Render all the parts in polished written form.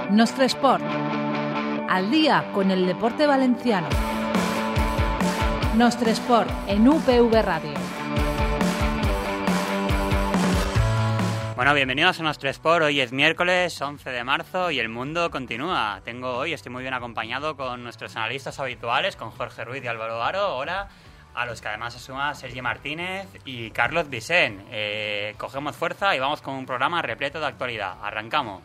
Nostre Esport. Al día con el deporte valenciano. Nostre Esport en UPV Radio. Bueno, bienvenidos a Nostre Esport. Hoy es miércoles 11 de marzo y el mundo continúa. Estoy muy bien acompañado con nuestros analistas habituales, con Jorge Ruiz y Álvaro Aro. Hola. A los que además se suma Sergi Martínez y Carlos Vicent. Cogemos fuerza y vamos con un programa repleto de actualidad. Arrancamos.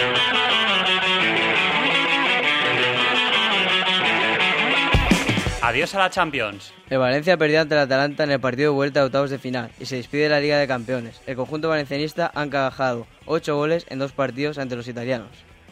Adiós a la Champions. El Valencia perdió ante el Atalanta en el partido de vuelta de octavos de final y se despide de la Liga de Campeones. El conjunto valencianista ha encajado 8 goles en 2 partidos ante los italianos.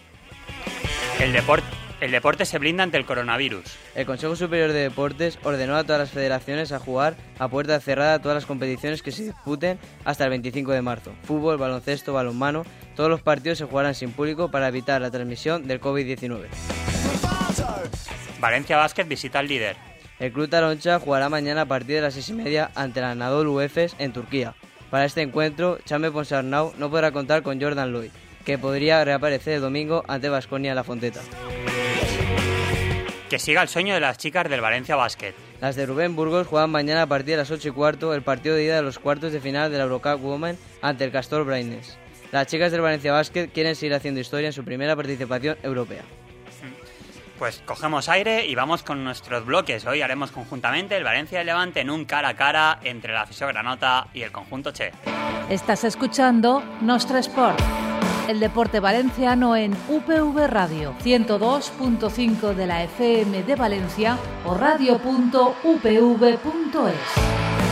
El deporte se blinda ante el coronavirus. El Consejo Superior de Deportes ordenó a todas las federaciones a jugar a puerta cerrada todas las competiciones que se disputen hasta el 25 de marzo. Fútbol, baloncesto, balonmano, todos los partidos se jugarán sin público para evitar la transmisión del COVID-19. Valencia Basket visita al líder. El Club Taroncha jugará mañana a partir de las 6:30 ante el Anadolu Efes en Turquía. Para este encuentro, Chame Ponsarnau no podrá contar con Jordan Lloyd, que podría reaparecer el domingo ante Baskonia en La Fonteta. Que siga el sueño de las chicas del Valencia Basket. Las de Rubén Burgos juegan mañana a partir de las 8:15 el partido de ida de los cuartos de final de la Eurocup Women ante el Castor Braines. Las chicas del Valencia Basket quieren seguir haciendo historia en su primera participación europea. Pues cogemos aire y vamos con nuestros bloques. Hoy haremos conjuntamente el Valencia y el Levante en un cara a cara entre la afición granota y el conjunto Che. Estás escuchando Nostre Esport, el deporte valenciano en UPV Radio, 102.5 de la FM de Valencia o radio.upv.es.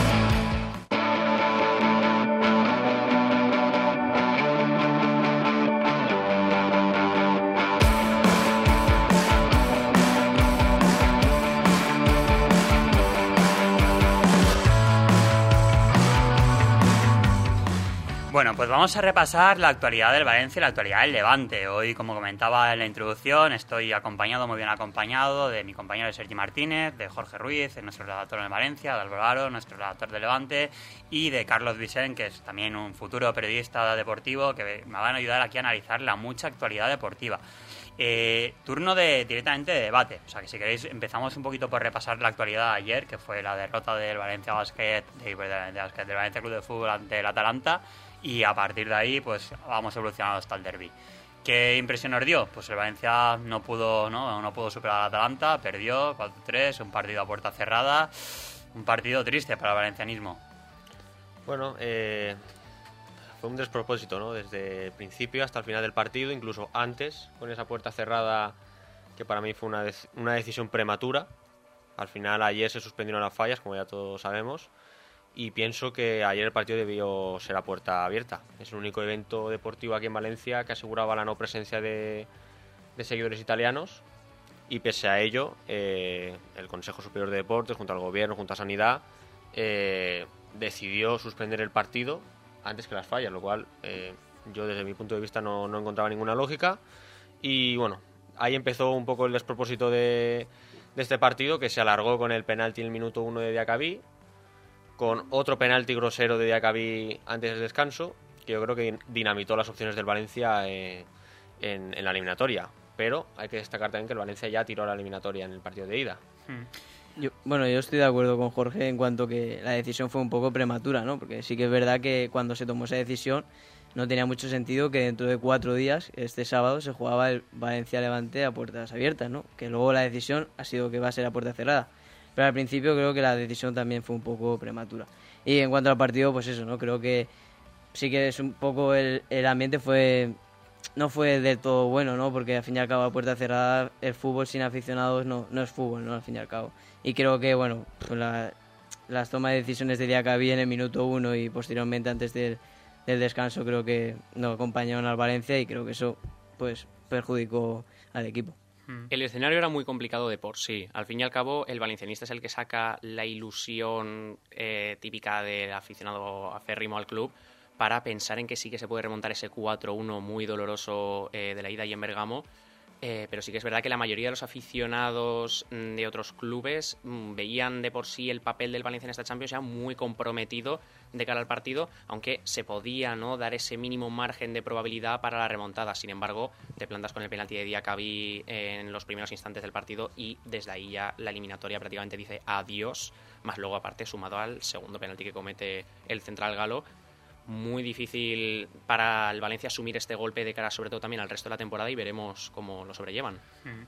Bueno, pues vamos a repasar la actualidad del Valencia y la actualidad del Levante. Hoy, como comentaba en la introducción, estoy muy bien acompañado de mi compañero Sergi Martínez, de Jorge Ruiz, nuestro redactor en Valencia, de Álvaro Aro, nuestro redactor de Levante, y de Carlos Vicent, que es también un futuro periodista deportivo, que me van a ayudar aquí a analizar la mucha actualidad deportiva. Turno directamente de debate. O sea, que si queréis empezamos un poquito por repasar la actualidad de ayer, que fue la derrota del Valencia Basket, del Valencia Club de Fútbol ante el Atalanta. Y a partir de ahí, pues vamos evolucionando hasta el derbi. ¿Qué impresión nos dio? Pues el Valencia no pudo superar al Atalanta, perdió 4-3, un partido a puerta cerrada, un partido triste para el valencianismo. Bueno, fue un despropósito, ¿no? Desde el principio hasta el final del partido, incluso antes, con esa puerta cerrada que para mí fue una decisión prematura. Al final ayer se suspendieron las fallas, como ya todos sabemos. Y pienso que ayer el partido debió ser a puerta abierta. Es el único evento deportivo aquí en Valencia que aseguraba la no presencia de seguidores italianos. Y pese a ello, el Consejo Superior de Deportes, junto al Gobierno, junto a Sanidad, decidió suspender el partido antes que las fallas, lo cual yo desde mi punto de vista no encontraba ninguna lógica. Y bueno, ahí empezó un poco el despropósito de este partido, que se alargó con el penalti en el minuto 1 de Diacabí, con otro penalti grosero de Diacabí antes del descanso, que yo creo que dinamitó las opciones del Valencia en la eliminatoria. Pero hay que destacar también que el Valencia ya tiró la eliminatoria en el partido de ida. Yo estoy de acuerdo con Jorge en cuanto que la decisión fue un poco prematura, ¿no? Porque sí que es verdad que cuando se tomó esa decisión no tenía mucho sentido que dentro de 4 días, este sábado, se jugaba el Valencia-Levante a puertas abiertas, ¿no? Que luego la decisión ha sido que va a ser a puerta cerrada. Pero al principio creo que la decisión también fue un poco prematura. Y en cuanto al partido, pues eso, ¿no? Creo que sí que es un poco el ambiente no fue del todo bueno, ¿no? Porque al fin y al cabo a puerta cerrada el fútbol sin aficionados no es fútbol, ¿no? Al fin y al cabo. Y creo que, bueno, pues las tomas de decisiones de Diacabí en el minuto 1 y posteriormente antes del descanso creo que no acompañaron al Valencia y creo que eso pues perjudicó al equipo. El escenario era muy complicado de por sí. Al fin y al cabo, el valencianista es el que saca la ilusión típica del aficionado aférrimo al club para pensar en que sí que se puede remontar ese 4-1 muy doloroso de la ida y en Bergamo, Pero sí que es verdad que la mayoría de los aficionados de otros clubes veían de por sí el papel del Valencia en esta Champions ya muy comprometido de cara al partido, aunque se podía, ¿no?, dar ese mínimo margen de probabilidad para la remontada. Sin embargo, te plantas con el penalti de Diacabí en los primeros instantes del partido y desde ahí ya la eliminatoria prácticamente dice adiós, más luego aparte sumado al segundo penalti que comete el central galo. Muy difícil para el Valencia asumir este golpe de cara sobre todo también al resto de la temporada y veremos cómo lo sobrellevan.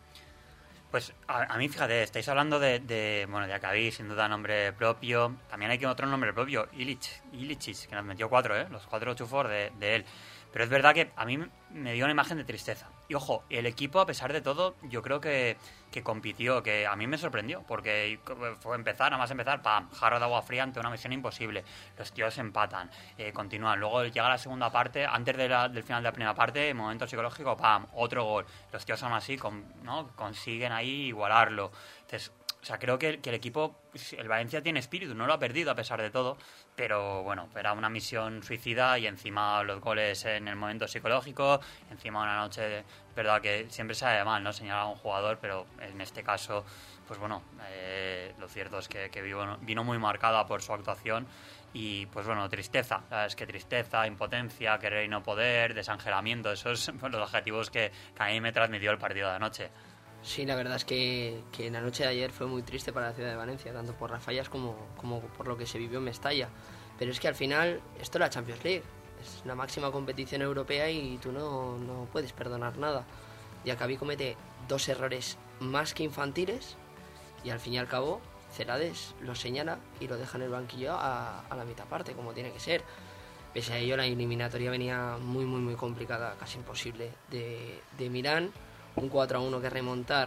Pues a mí, fíjate, estáis hablando de Diacabí, sin duda nombre propio. También hay otro nombre propio, Ilicic, que nos metió 4, los 4 chufos de él. Pero es verdad que a mí me dio una imagen de tristeza. Y ojo, el equipo, a pesar de todo, yo creo que compitió, que a mí me sorprendió, porque fue nada más empezar, ¡pam!, jarro de agua fría ante una misión imposible. Los tíos empatan, continúan. Luego llega la segunda parte, antes del final de la primera parte, momento psicológico, ¡pam!, otro gol. Los tíos aún así consiguen ahí igualarlo. Entonces, o sea, creo que el equipo, el Valencia tiene espíritu, no lo ha perdido a pesar de todo, pero bueno, era una misión suicida y encima los goles en el momento psicológico, encima una noche, verdad que siempre sabe mal, ¿no?, señalar a un jugador, pero en este caso, pues bueno, lo cierto es que vino muy marcada por su actuación y pues bueno, tristeza, ¿sabes? Que tristeza, impotencia, querer y no poder, desangelamiento, esos son los objetivos que a mí me transmitió el partido de anoche. Sí, la verdad es que la noche de ayer fue muy triste para la ciudad de Valencia, tanto por las fallas como por lo que se vivió en Mestalla. Pero es que al final esto es la Champions League, es la máxima competición europea y tú no puedes perdonar nada. Diacabí comete 2 errores más que infantiles y al fin y al cabo Celades lo señala y lo deja en el banquillo a la mitad parte, como tiene que ser. Pese a ello, la eliminatoria venía muy, muy, muy complicada, casi imposible de Milán. Un 4-1 que remontar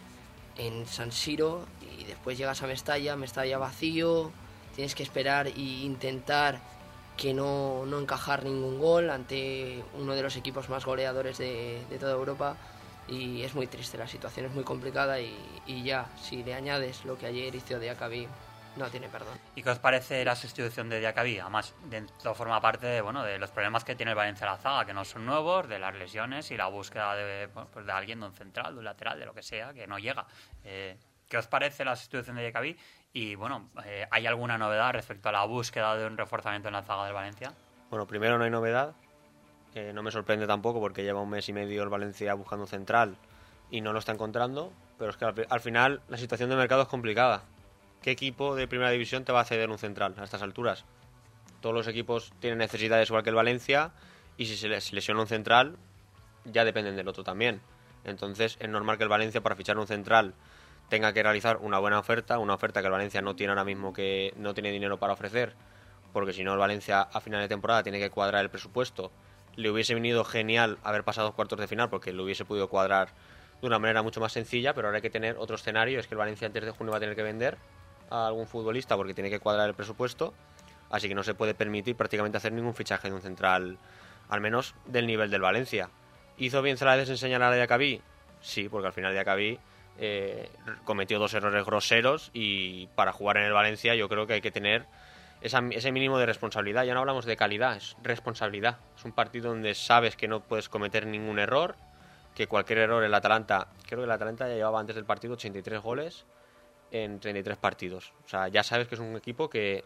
en San Siro y después llegas a Mestalla vacío, tienes que esperar e intentar que no encajar ningún gol ante uno de los equipos más goleadores de toda Europa y es muy triste, la situación es muy complicada y ya, si le añades lo que ayer hizo Diacabí, no tiene perdón. ¿Y qué os parece la sustitución de Diacabí? Además, esto forma parte de los problemas que tiene el Valencia a la zaga, que no son nuevos, de las lesiones y la búsqueda de alguien, de un central, de un lateral, de lo que sea, que no llega. ¿Qué os parece la sustitución de Diacabí? Y bueno, ¿hay alguna novedad respecto a la búsqueda de un reforzamiento en la zaga del Valencia? Bueno, primero no hay novedad, no me sorprende tampoco porque lleva un mes y medio el Valencia buscando un central y no lo está encontrando, pero es que al final la situación de mercado es complicada. ¿Qué equipo de primera división te va a ceder un central a estas alturas? Todos los equipos tienen necesidades igual que el Valencia y si se les lesiona un central ya dependen del otro también. Entonces es normal que el Valencia para fichar un central tenga que realizar una buena oferta, una oferta que el Valencia no tiene ahora mismo, que no tiene dinero para ofrecer, porque si no el Valencia a final de temporada tiene que cuadrar el presupuesto. Le hubiese venido genial haber pasado cuartos de final porque lo hubiese podido cuadrar de una manera mucho más sencilla, pero ahora hay que tener otro escenario, es que el Valencia antes de junio va a tener que vender a algún futbolista porque tiene que cuadrar el presupuesto, así que no se puede permitir prácticamente hacer ningún fichaje de un central, al menos del nivel del Valencia. ¿Hizo bien Celades en señalar a Diacabí? Sí, porque al final Diacabí cometió 2 errores groseros y para jugar en el Valencia yo creo que hay que tener ese mínimo de responsabilidad. Ya no hablamos de calidad, es responsabilidad. Es un partido donde sabes que no puedes cometer ningún error, que cualquier error el Atalanta, creo que el Atalanta ya llevaba antes del partido 83 goles en 33 partidos. O sea, ya sabes que es un equipo que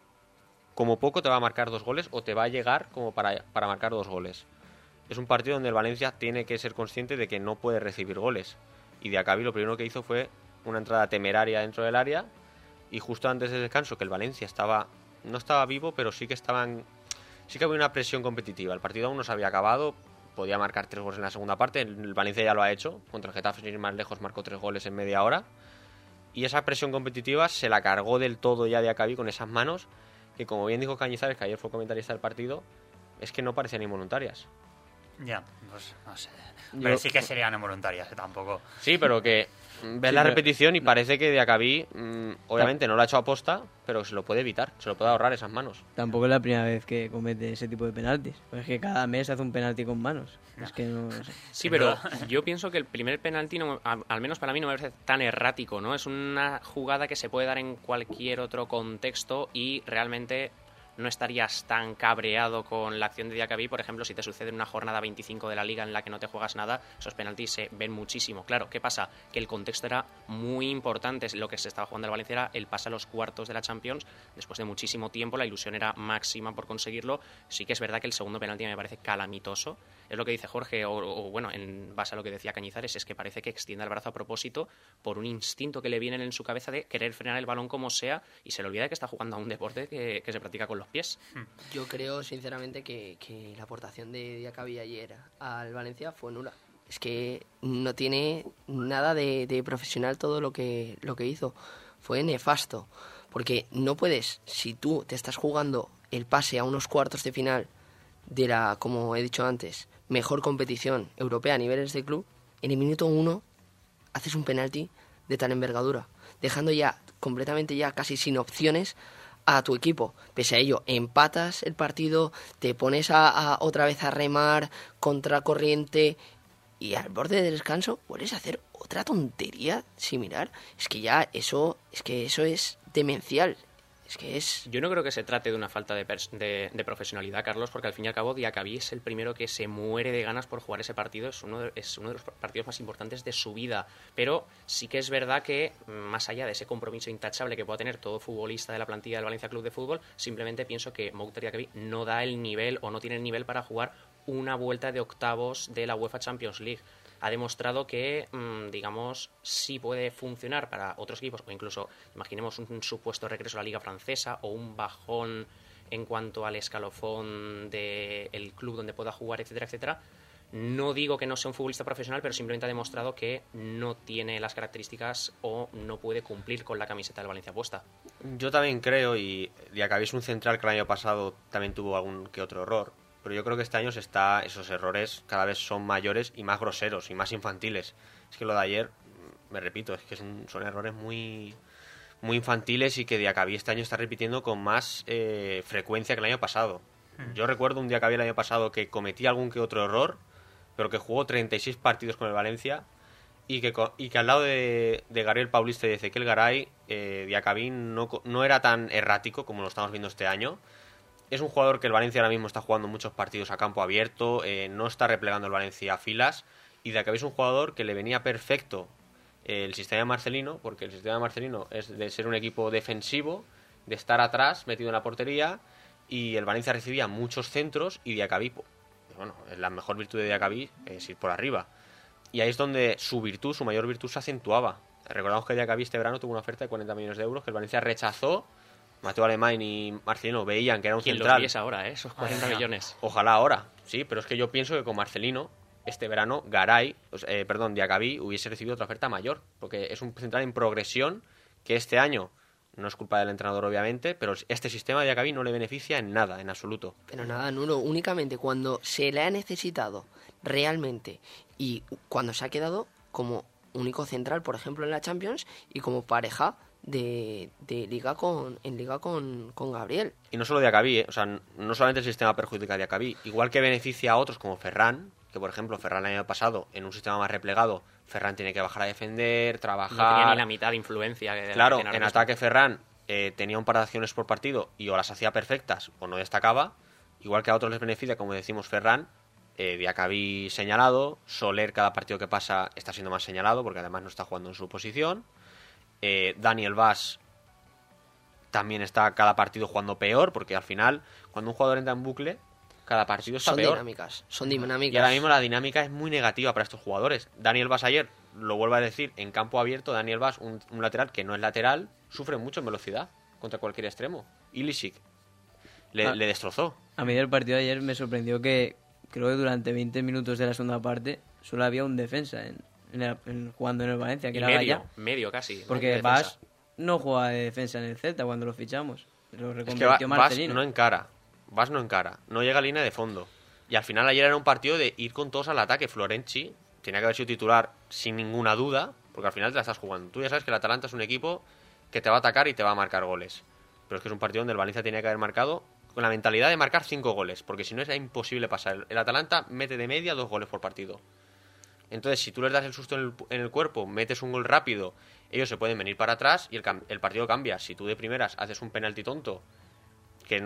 como poco te va a marcar 2 goles o te va a llegar como para marcar 2 goles. Es un partido donde el Valencia tiene que ser consciente de que no puede recibir goles. Y Diacabí lo primero que hizo fue una entrada temeraria dentro del área y justo antes del descanso, que el Valencia no estaba vivo, pero sí que había una presión competitiva. El partido aún no se había acabado, podía marcar 3 goles en la segunda parte, el Valencia ya lo ha hecho, contra el Getafe sin ir más lejos marcó 3 goles en media hora. Y esa presión competitiva se la cargó del todo ya Diacabí con esas manos, que como bien dijo Cañizares, que ayer fue comentarista del partido, es que no parecían involuntarias. Ya, pues no sé. Pero sí que serían involuntarias, tampoco. Sí, pero que ves la repetición y parece que Diacabí, obviamente no lo ha hecho a posta, pero se lo puede evitar, se lo puede ahorrar esas manos. Tampoco es la primera vez que comete ese tipo de penaltis. Pues es que cada mes hace un penalti con manos. Es que no sé. Sí, pero yo pienso que el primer penalti, al menos para mí, no me parece tan errático, ¿no? Es una jugada que se puede dar en cualquier otro contexto y realmente no estarías tan cabreado con la acción de Diacabí. Por ejemplo, si te sucede en una jornada 25 de la Liga en la que no te juegas nada, esos penaltis se ven muchísimo. Claro, ¿qué pasa? Que el contexto era muy importante. Lo que se estaba jugando el Valencia era el pase a los cuartos de la Champions. Después de muchísimo tiempo, la ilusión era máxima por conseguirlo. Sí que es verdad que el segundo penalti me parece calamitoso. Es lo que dice Jorge, o bueno, en base a lo que decía Cañizares, es que parece que extiende el brazo a propósito por un instinto que le viene en su cabeza de querer frenar el balón como sea, y se le olvida que está jugando a un deporte que se practica con los pies. Yo creo sinceramente que la aportación de Diacabí ayer al Valencia fue nula. Es que no tiene nada de profesional todo lo que hizo. Fue nefasto. Porque no puedes, si tú te estás jugando el pase a unos cuartos de final de la, como he dicho antes, mejor competición europea a niveles de club, en el minuto 1 haces un penalti de tal envergadura, dejando ya completamente ya casi sin opciones a tu equipo. Pese a ello, empatas el partido, te pones a otra vez a remar contracorriente y al borde del descanso vuelves a hacer otra tontería similar. Es que ya eso es demencial. Es que es... Yo no creo que se trate de una falta de profesionalidad, Carlos, porque al fin y al cabo Diacabí es el primero que se muere de ganas por jugar ese partido. Es uno de los partidos más importantes de su vida. Pero sí que es verdad que, más allá de ese compromiso intachable que pueda tener todo futbolista de la plantilla del Valencia Club de Fútbol, simplemente pienso que Mokhtar Diacabí no da el nivel o no tiene el nivel para jugar una vuelta de octavos de la UEFA Champions League. Ha demostrado que, digamos, sí puede funcionar para otros equipos, o incluso, imaginemos un supuesto regreso a la Liga Francesa o un bajón en cuanto al escalofón del club donde pueda jugar, etcétera, etcétera. No digo que no sea un futbolista profesional, pero simplemente ha demostrado que no tiene las características o no puede cumplir con la camiseta del Valencia puesta. Yo también creo, y Diacabí es un central que el año pasado también tuvo algún que otro error, pero yo creo que este año esos errores cada vez son mayores y más groseros y más infantiles. Es que lo de ayer, me repito, es que son errores muy, muy infantiles y que Diacabí este año está repitiendo con más frecuencia que el año pasado. Yo recuerdo un Diacabí el año pasado que cometía algún que otro error, pero que jugó 36 partidos con el Valencia y que al lado de Gabriel Paulista y de Ezequiel Garay, Diacabí no era tan errático como lo estamos viendo este año. Es un jugador que el Valencia ahora mismo está jugando muchos partidos a campo abierto, no está replegando el Valencia a filas, y Diacabí es un jugador que le venía perfecto el sistema de Marcelino, porque el sistema de Marcelino es de ser un equipo defensivo, de estar atrás, metido en la portería, y el Valencia recibía muchos centros, y Diacabí, bueno, la mejor virtud de Diacabí es ir por arriba. Y ahí es donde su mayor virtud se acentuaba. Recordamos que Diacabí este verano tuvo una oferta de 40 millones de euros que el Valencia rechazó. Mateo Alemán y Marcelino veían que era un central. Lo viese ahora, esos 40 millones. Ojalá ahora, sí, pero es que yo pienso que con Marcelino, este verano, Diacabí hubiese recibido otra oferta mayor, porque es un central en progresión que este año, no es culpa del entrenador obviamente, pero este sistema de Diacabí no le beneficia en nada, en absoluto. Pero nada, nulo, únicamente cuando se le ha necesitado realmente y cuando se ha quedado como único central, por ejemplo, en la Champions y como pareja de liga con Gabriel. Y no solo Diacabí, o sea, no solamente el sistema perjudica a Diacabí, igual que beneficia a otros como Ferran, que por ejemplo Ferran el año pasado, en un sistema más replegado, Ferran tiene que bajar a defender, trabajar... No tenía ni la mitad de influencia. Claro, en ataque Ferran tenía un par de acciones por partido y o las hacía perfectas o no destacaba, igual que a otros les beneficia, como decimos, Ferran, Diacabí señalado, Soler cada partido que pasa está siendo más señalado porque además no está jugando en su posición. Daniel Vaz también está cada partido jugando peor, porque al final, cuando un jugador entra en bucle, cada partido está peor. Son dinámicas. Y ahora mismo la dinámica es muy negativa para estos jugadores. Daniel Vaz ayer, lo vuelvo a decir, en campo abierto, Daniel Vaz, un lateral que no es lateral, sufre mucho en velocidad contra cualquier extremo. Ilicic le destrozó. A mí del partido de ayer me sorprendió que creo que durante 20 minutos de la segunda parte solo había un defensa jugando en el Valencia, que y era medio casi. Porque Vaz no juega de defensa en el Celta cuando lo fichamos. Lo reconvirtió es que Marcelino. Vaz no encara, no llega a línea de fondo. Y al final ayer era un partido de ir con todos al ataque. Florenzi tenía que haber sido titular sin ninguna duda, porque al final te la estás jugando. Tú ya sabes que el Atalanta es un equipo que te va a atacar y te va a marcar goles. Pero es que es un partido donde el Valencia tenía que haber marcado con la mentalidad de marcar 5 goles, porque si no era imposible pasar. El Atalanta mete de media 2 goles por partido. Entonces, si tú les das el susto en el cuerpo, metes un gol rápido, ellos se pueden venir para atrás y el partido cambia. Si tú de primeras haces un penalti tonto, que no está...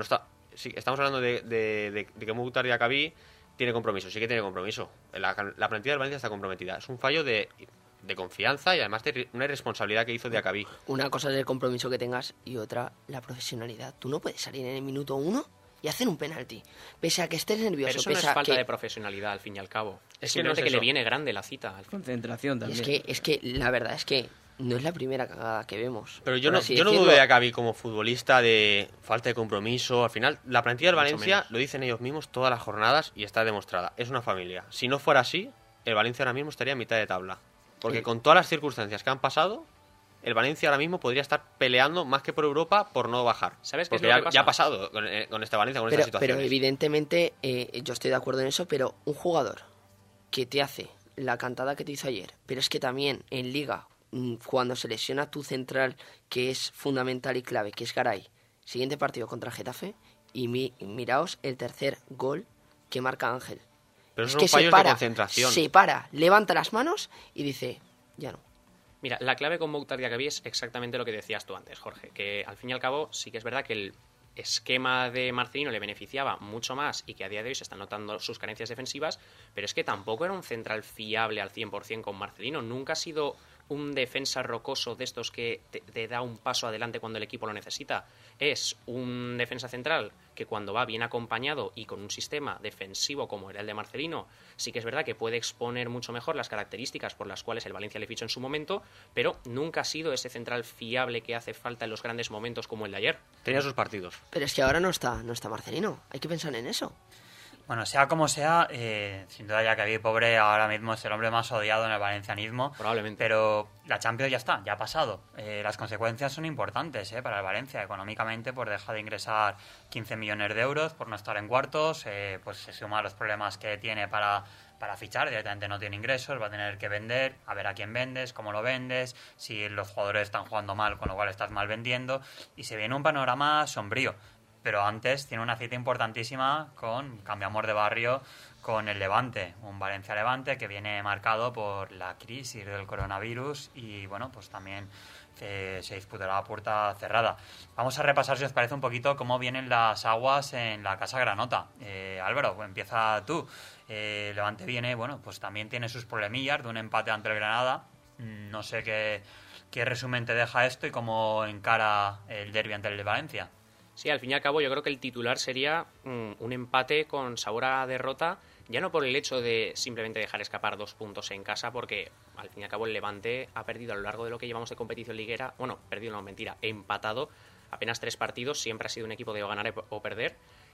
sí, estamos hablando de que Mukhtar Diakhaby tiene compromiso, sí que tiene compromiso. La plantilla del Valencia está comprometida. Es un fallo de confianza y además de una irresponsabilidad que hizo Diakhaby. Una cosa es el compromiso que tengas y otra la profesionalidad. Tú no puedes salir en el minuto 1 y hacer un penalti, pese a que estés nervioso. Pero eso no es falta de profesionalidad, al fin y al cabo. Es simplemente que le viene grande la cita. Concentración también. Es que la verdad es que no es la primera cagada que vemos. Pero yo no dudo de Diakhaby como futbolista de falta de compromiso. Al final, la plantilla del Valencia, lo dicen ellos mismos todas las jornadas y está demostrada. Es una familia. Si no fuera así, el Valencia ahora mismo estaría a mitad de tabla. Porque con todas las circunstancias que han pasado, el Valencia ahora mismo podría estar peleando más que por Europa por no bajar. ¿Sabes qué es Porque lo que pasa? ya ha pasado con este Valencia, con esta situación. Pero evidentemente, yo estoy de acuerdo en eso, pero un jugador que te hace la cantada que te hizo ayer, pero es que también en Liga, cuando se lesiona tu central, que es fundamental y clave, que es Garay, siguiente partido contra Getafe, y miraos el tercer gol que marca Ángel. Pero son fallos de concentración. Se para, levanta las manos y dice, ya no. Mira, la clave con Mukhtar Diakhaby es exactamente lo que decías tú antes, Jorge, que al fin y al cabo sí que es verdad que el esquema de Marcelino le beneficiaba mucho más y que a día de hoy se están notando sus carencias defensivas, pero es que tampoco era un central fiable al 100% con Marcelino. Nunca ha sido un defensa rocoso de estos que te da un paso adelante cuando el equipo lo necesita. Es un defensa central que cuando va bien acompañado y con un sistema defensivo como era el de Marcelino, sí que es verdad que puede exponer mucho mejor las características por las cuales el Valencia le fichó en su momento, pero nunca ha sido ese central fiable que hace falta en los grandes momentos como el de ayer. Tenía sus partidos. Pero es que ahora no está Marcelino. Hay que pensar en eso. Bueno, sea como sea, sin duda Diakhaby, pobre, ahora mismo es el hombre más odiado en el valencianismo. Probablemente. Pero la Champions ya está, ya ha pasado. Las consecuencias son importantes para el Valencia. Económicamente, pues deja de ingresar 15 millones de euros por no estar en cuartos. Pues se suma a los problemas que tiene para fichar. Directamente no tiene ingresos, va a tener que vender, a ver a quién vendes, cómo lo vendes, si los jugadores están jugando mal, con lo cual estás mal vendiendo. Y se viene un panorama sombrío. Pero antes tiene una cita importantísima cambiamos de barrio, con el Levante, un Valencia-Levante que viene marcado por la crisis del coronavirus y bueno, pues también se disputará a puerta cerrada. Vamos a repasar, si os parece, un poquito cómo vienen las aguas en la Casa Granota. Álvaro, empieza tú. Levante viene, bueno, pues también tiene sus problemillas de un empate ante el Granada. No sé qué resumen te deja esto y cómo encara el derbi ante el de Valencia. Sí, al fin y al cabo yo creo que el titular sería un empate con sabor a derrota, ya no por el hecho de simplemente dejar escapar 2 puntos en casa, porque al fin y al cabo el Levante ha perdido a lo largo de lo que llevamos de competición liguera, bueno, perdido no, mentira, empatado apenas 3 partidos, siempre ha sido un equipo de ganar o perder,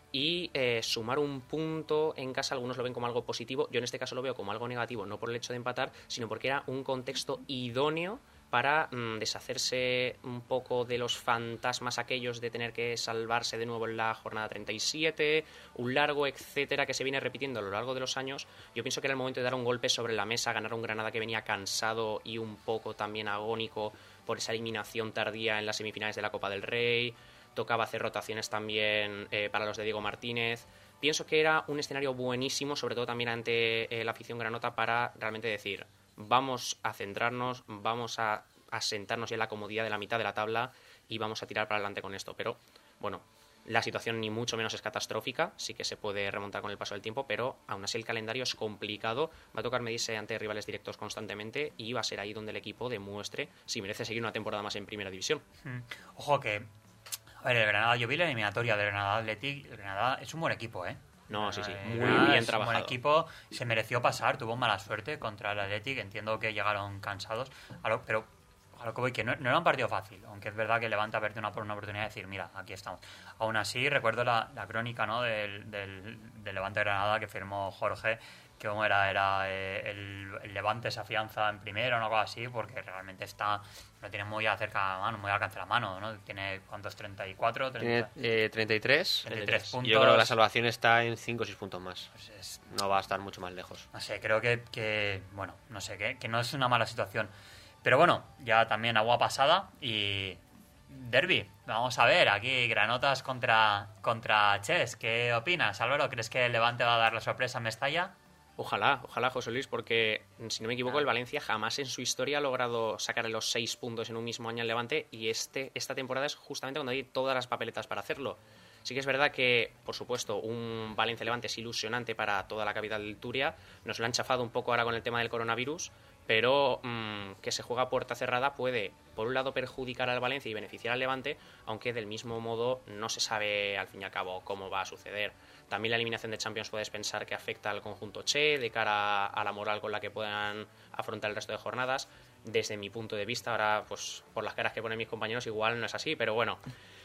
y sumar un punto en casa algunos lo ven como algo positivo, yo en este caso lo veo como algo negativo, no por el hecho de empatar, sino porque era un contexto idóneo para deshacerse un poco de los fantasmas aquellos de tener que salvarse de nuevo en la jornada 37, un largo etcétera que se viene repitiendo a lo largo de los años. Yo pienso que era el momento de dar un golpe sobre la mesa, ganar un Granada que venía cansado y un poco también agónico por esa eliminación tardía en las semifinales de la Copa del Rey. Tocaba hacer rotaciones también para los de Diego Martínez. Pienso que era un escenario buenísimo, sobre todo también ante la afición granota, para realmente decir: vamos a centrarnos, vamos a sentarnos ya en la comodidad de la mitad de la tabla y vamos a tirar para adelante con esto. Pero, bueno, la situación ni mucho menos es catastrófica, sí que se puede remontar con el paso del tiempo, pero aún así el calendario es complicado, va a tocar medirse ante rivales directos constantemente y va a ser ahí donde el equipo demuestre si merece seguir una temporada más en Primera División. Ojo que, a ver, el Granada, yo vi la eliminatoria del Granada Athletic, el Granada es un buen equipo, No, sí, muy bien trabajado. Un buen equipo, se mereció pasar, tuvo mala suerte contra el Athletic, entiendo que llegaron cansados, pero a lo que voy, que no era un partido fácil, aunque es verdad que Levante ha perdido una oportunidad de decir, mira, aquí estamos. Aún así, recuerdo la crónica, ¿no?, del Levante Granada que firmó Jorge, que como era el Levante se afianza en primera o algo así, porque realmente lo tiene muy cerca de la mano, muy al alcance de la mano, ¿no? Tiene, ¿cuántos? 34, 30, Tiene 33 puntos. Yo creo que la salvación está en 5 o 6 puntos más. Pues no va a estar mucho más lejos. No sé, creo que bueno, no sé, que no es una mala situación. Pero bueno, ya también agua pasada y derbi. Vamos a ver, aquí Granotas contra Chess. ¿Qué opinas, Álvaro? ¿Crees que el Levante va a dar la sorpresa en Mestalla? Ojalá, José Luis, porque si no me equivoco el Valencia jamás en su historia ha logrado sacarle los 6 puntos en un mismo año al Levante y esta temporada es justamente cuando hay todas las papeletas para hacerlo. Sí que es verdad que, por supuesto, un Valencia-Levante es ilusionante para toda la capital del Turia. Nos lo han chafado un poco ahora con el tema del coronavirus, pero que se juega a puerta cerrada puede, por un lado, perjudicar al Valencia y beneficiar al Levante, aunque del mismo modo no se sabe, al fin y al cabo, cómo va a suceder. También la eliminación de Champions puedes pensar que afecta al conjunto Che de cara a la moral con la que puedan afrontar el resto de jornadas. Desde mi punto de vista, ahora, pues por las caras que ponen mis compañeros, igual no es así, pero bueno.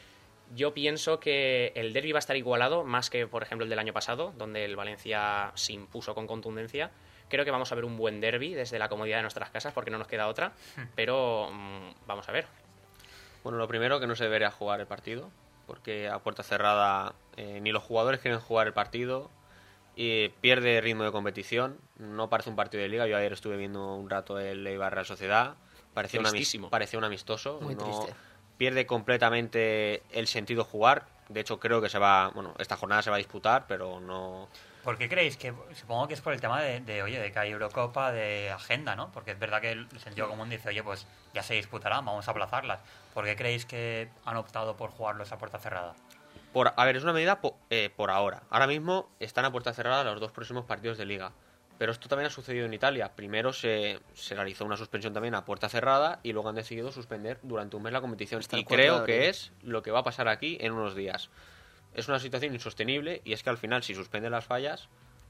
Yo pienso que el derbi va a estar igualado, más que, por ejemplo, el del año pasado, donde el Valencia se impuso con contundencia. Creo que vamos a ver un buen derbi desde la comodidad de nuestras casas, porque no nos queda otra, pero vamos a ver. Bueno, lo primero, que no se debería jugar el partido, porque a puerta cerrada ni los jugadores quieren jugar el partido y pierde ritmo de competición. No parece un partido de liga. Yo ayer estuve viendo un rato el Eibar Real Sociedad. Parecía un amistoso. Muy triste. Pierde completamente el sentido jugar. De hecho, creo que esta jornada se va a disputar, pero no... ¿Por qué creéis que? Supongo que es por el tema de que hay Eurocopa, de agenda, ¿no? Porque es verdad que el sentido común dice, oye, pues ya se disputarán, vamos a aplazarlas. ¿Por qué creéis que han optado por jugarlos a puerta cerrada? Es una medida por ahora. Ahora mismo están a puerta cerrada los 2 próximos partidos de Liga. Pero esto también ha sucedido en Italia. Primero se realizó una suspensión también a puerta cerrada y luego han decidido suspender durante un mes la competición. Y creo que es lo que va a pasar aquí en unos días. Es una situación insostenible y es que al final, si suspenden las fallas,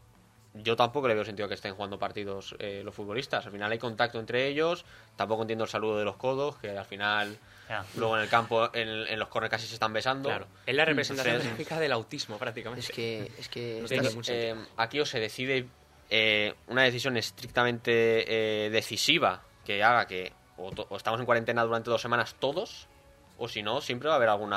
yo tampoco le veo sentido que estén jugando partidos los futbolistas. Al final hay contacto entre ellos, tampoco entiendo el saludo de los codos, que al final luego en el campo, en los córneres casi se están besando. Claro, es la representación gráfica del autismo prácticamente. Es que no tiene ningún sentido. Aquí o se decide una decisión estrictamente decisiva que haga que o estamos en cuarentena durante 2 semanas todos, o si no, siempre va a haber algún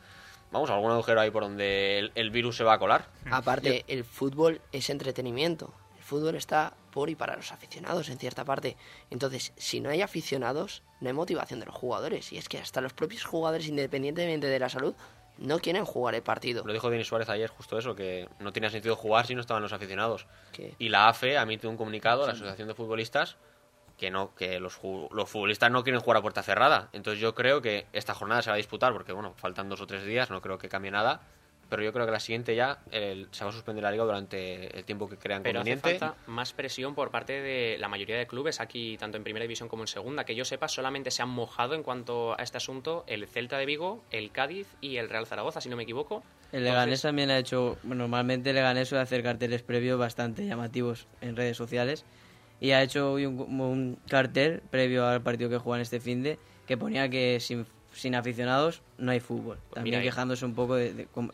agujero ahí por donde el virus se va a colar. Aparte, el fútbol es entretenimiento. El fútbol está por y para los aficionados, en cierta parte. Entonces, si no hay aficionados, no hay motivación de los jugadores. Y es que hasta los propios jugadores, independientemente de la salud, no quieren jugar el partido. Lo dijo Denis Suárez ayer, justo eso, que no tenía sentido jugar si no estaban los aficionados. ¿Qué? Y la AFE emite un comunicado, la Asociación de Futbolistas, que los futbolistas no quieren jugar a puerta cerrada. Entonces yo creo que esta jornada se va a disputar, porque bueno, faltan 2 o 3 días, no creo que cambie nada, pero yo creo que la siguiente ya se va a suspender la liga durante el tiempo que crean conveniente. Pero hace falta más presión por parte de la mayoría de clubes aquí, tanto en primera división como en segunda. Que yo sepa, solamente se han mojado en cuanto a este asunto el Celta de Vigo, el Cádiz y el Real Zaragoza, si no me equivoco. El Leganés también ha hecho, normalmente el Leganés suele hacer carteles previos bastante llamativos en redes sociales, y ha hecho hoy un cartel previo al partido que juegan este finde que ponía que sin aficionados no hay fútbol. También quejándose un poco de cómo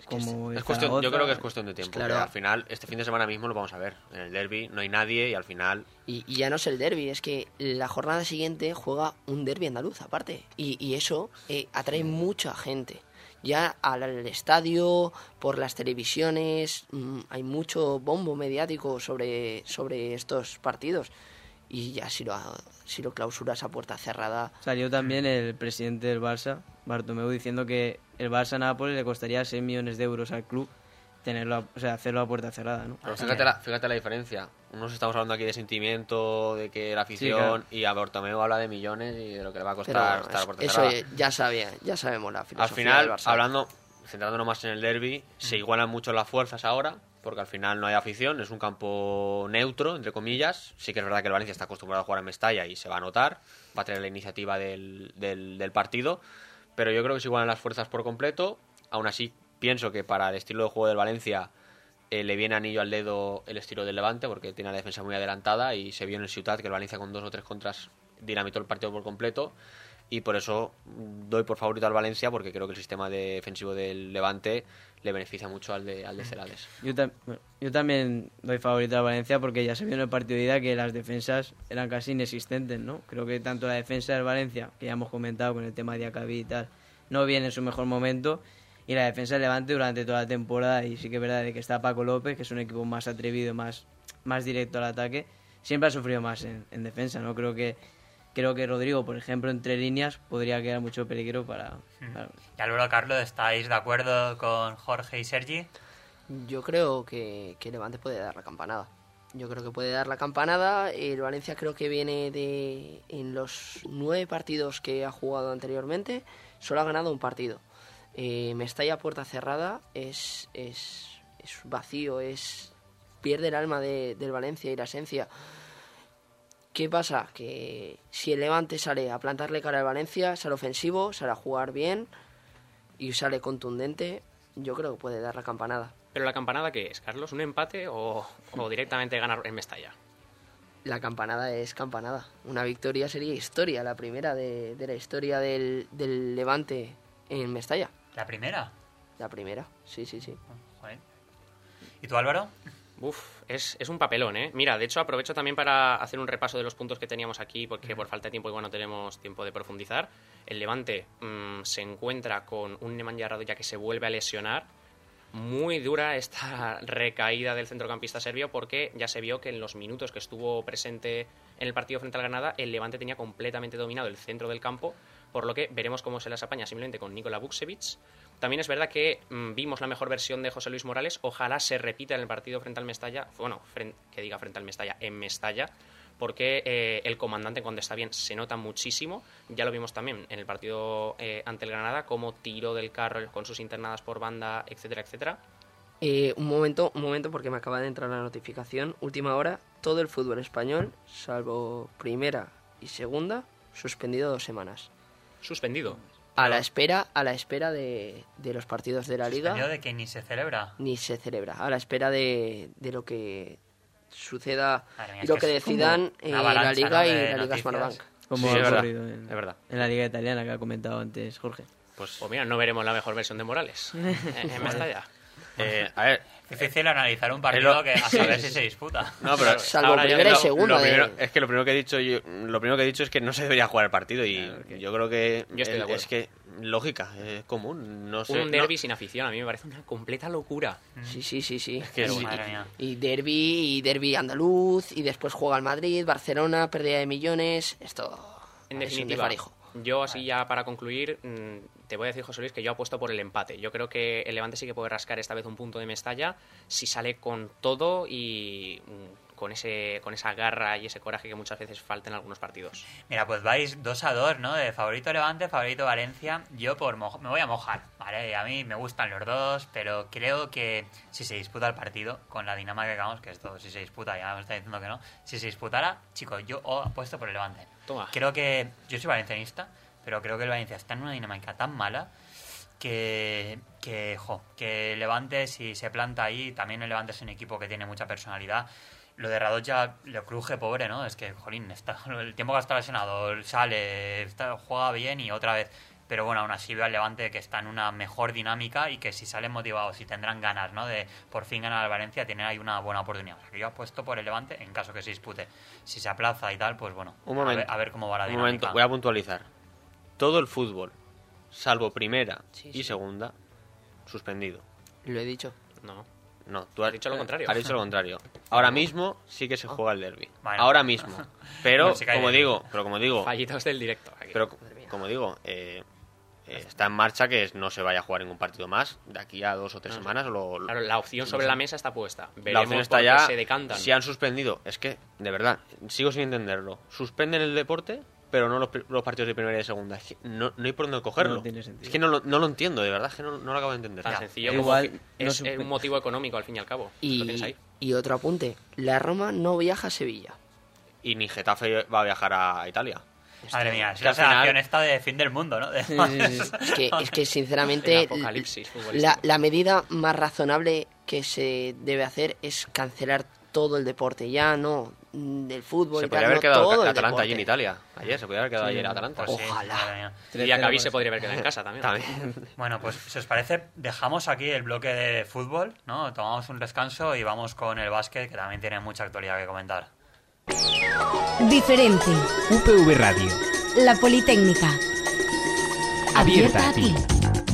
yo creo que es cuestión de tiempo. Claro. Al final, este fin de semana mismo lo vamos a ver. En el derbi no hay nadie y al final... Y ya no es el derbi, es que la jornada siguiente juega un derbi andaluz aparte. Y eso atrae mucha gente. Ya al estadio, por las televisiones, hay mucho bombo mediático sobre estos partidos. Y ya si lo clausuras a puerta cerrada... Salió también el presidente del Barça, Bartomeu, diciendo que el Barça a Nápoles le costaría 6 millones de euros al club hacerlo a puerta cerrada, ¿no? Pero fíjate la diferencia. Unos estamos hablando aquí de sentimiento, de que la afición, sí, claro. Y a Bartomeu habla de millones y de lo que le va a costar estar a puerta cerrada. Eso ya sabemos la filosofía. Al final, del Barça. Centrándonos más en el derbi, se igualan mucho las fuerzas ahora, porque al final no hay afición, es un campo neutro, entre comillas. Sí que es verdad que el Valencia está acostumbrado a jugar en Mestalla y se va a notar, va a tener la iniciativa del partido, pero yo creo que se igualan las fuerzas por completo. Aún así, pienso que para el estilo de juego del Valencia le viene anillo al dedo el estilo del Levante, porque tiene la defensa muy adelantada y se vio en el Ciutat que el Valencia con 2 o 3 contras dinamitó el partido por completo. Y por eso doy por favorito al Valencia, porque creo que el sistema defensivo del Levante le beneficia mucho al de Celades. Yo también doy favorito al Valencia, porque ya se vio en el partido de ida que las defensas eran casi inexistentes, ¿no? Creo que tanto la defensa del Valencia, que ya hemos comentado con el tema de Diacabí y tal, no viene en su mejor momento, y la defensa del Levante durante toda la temporada. Y sí que es verdad de que está Paco López, que es un equipo más atrevido, más directo al ataque, siempre ha sufrido más en defensa, ¿no? Creo que Rodrigo, por ejemplo, entre líneas, podría quedar mucho peligro para... Y Álvaro, Carlos, ¿estáis de acuerdo con Jorge y Sergi? Yo creo que Levante puede dar la campanada. El Valencia creo que viene en los 9 partidos que ha jugado anteriormente, solo ha ganado un partido. Mestalla a puerta cerrada es vacío, pierde el alma del Valencia y la esencia. ¿Qué pasa? Que si el Levante sale a plantarle cara al Valencia, sale ofensivo, sale a jugar bien y sale contundente, yo creo que puede dar la campanada. ¿Pero la campanada qué es, Carlos? ¿Un empate o directamente ganar en Mestalla? La campanada es campanada. Una victoria sería historia, la primera de la historia del Levante en Mestalla. ¿La primera? La primera, sí. Joder. ¿Y tú, Álvaro? Es un papelón, ¿eh? Mira, de hecho aprovecho también para hacer un repaso de los puntos que teníamos aquí, porque por falta de tiempo igual no tenemos tiempo de profundizar. El Levante se encuentra con un Nemanja Radoja que se vuelve a lesionar. Muy dura esta recaída del centrocampista serbio, porque ya se vio que en los minutos que estuvo presente en el partido frente al Granada, el Levante tenía completamente dominado el centro del campo, por lo que veremos cómo se las apaña simplemente con Nikola Vukcevic. También es verdad que vimos la mejor versión de José Luis Morales. Ojalá se repita en el partido frente al Mestalla. Bueno, frente al Mestalla, en Mestalla. Porque el comandante, cuando está bien, se nota muchísimo. Ya lo vimos también en el partido ante el Granada, cómo tiró del carro con sus internadas por banda, etcétera, etcétera. Un momento, porque me acaba de entrar la notificación. Última hora, todo el fútbol español, salvo primera y segunda, suspendido 2 semanas. ¿Suspendido? A la espera de los partidos de la Liga. ¿Suspendido de que ni se celebra? Ni se celebra. A la espera de lo que suceda Mía, y lo que decidan la Liga, ¿no? Y la Liga Smartbank. Como sí, ha es ocurrido verdad. en la Liga Italiana que ha comentado antes Jorge. Pues mira, no veremos la mejor versión de Morales en Mestalla. A ver, difícil analizar un partido que a saber si se disputa. No, pero salvo ahora primera y lo segunda. Es que lo primero que he dicho es que no se debería jugar el partido y yo creo que Yo estoy de acuerdo. es que lógica, es común, no sé. Un derbi sin afición, a mí me parece una completa locura. Sí. que y, madre mía. y derbi andaluz, y después juega el Madrid, Barcelona, pérdida de millones. Esto En es un definitiva, desvarijo. yo así ya para concluir, te voy a decir, José Luis, que yo apuesto por el empate. Yo creo que el Levante sí que puede rascar esta vez un punto de Mestalla si sale con todo y con esa garra y ese coraje que muchas veces falta en algunos partidos. Mira, pues vais 2-2, ¿no? De favorito Levante, favorito Valencia. Yo me voy a mojar, ¿vale? A mí me gustan los dos, pero creo que si se disputa el partido, con la dinámica que hagamos, que esto si se disputa, ya me está diciendo que no, si se disputara, chicos, yo apuesto por el Levante. Toma. Creo que, yo soy valencianista, pero creo que el Valencia está en una dinámica tan mala que el Levante, si se planta ahí, también el Levante es un equipo que tiene mucha personalidad. Lo de Radoja lo cruje, pobre, ¿no? Es que, jolín, el tiempo que está lesionado, sale, juega bien y otra vez. Pero bueno, aún así veo al Levante que está en una mejor dinámica y que si salen motivados y tendrán ganas, ¿no? De por fin ganar al Valencia, tienen ahí una buena oportunidad. O sea, que yo apuesto por el Levante en caso que se dispute. Si se aplaza y tal, pues bueno, Un momento, a ver cómo va la un dinámica. momento, voy a puntualizar. Todo el fútbol, salvo primera Sí, y sí. segunda, suspendido. Lo he dicho. No, tú Has dicho lo contrario. Has dicho lo contrario. Ahora mismo sí que se juega el derbi. Bueno. Ahora mismo. Pero Bueno, sí que hay derbi. como digo, Fallitos del directo. Aquí. pero Madre mía. como digo, está en marcha que no se vaya a jugar ningún partido más de aquí a 2 o 3 semanas. Claro, la opción sobre la mesa está puesta. La Veremos opción está por qué ya. se decantan. Si han suspendido, es que, de verdad, sigo sin entenderlo. Suspenden el deporte, pero no los partidos de primera y de segunda. Es que no hay por dónde cogerlo. No tiene sentido. Es que no lo entiendo, de verdad, es que no lo acabo de entender. Tan Ya. sencillo Igual como no es suspe- un motivo económico al fin y al cabo. Lo tienes ahí. Y otro apunte, la Roma no viaja a Sevilla. Y ni Getafe va a viajar a Italia. Madre mía, es que la al final- sensación esta de fin del mundo, ¿no? Sí. Es que sinceramente El apocalipsis futbolístico. la medida más razonable que se debe hacer es cancelar todo el deporte, ya no del fútbol Se y podría tal, haber no, quedado todo el Atalanta deporte. allí en Italia. Ayer se podría haber quedado Sí, ayer Atalanta. Pues sí, Ojalá. madre mía. Y a Cavi se podría haber quedado en casa también. Bueno, pues si os parece, dejamos aquí el bloque de fútbol, ¿no? Tomamos un descanso y vamos con el básquet, que también tiene mucha actualidad que comentar. Diferente. UPV Radio. La Politécnica. Abierta a ti.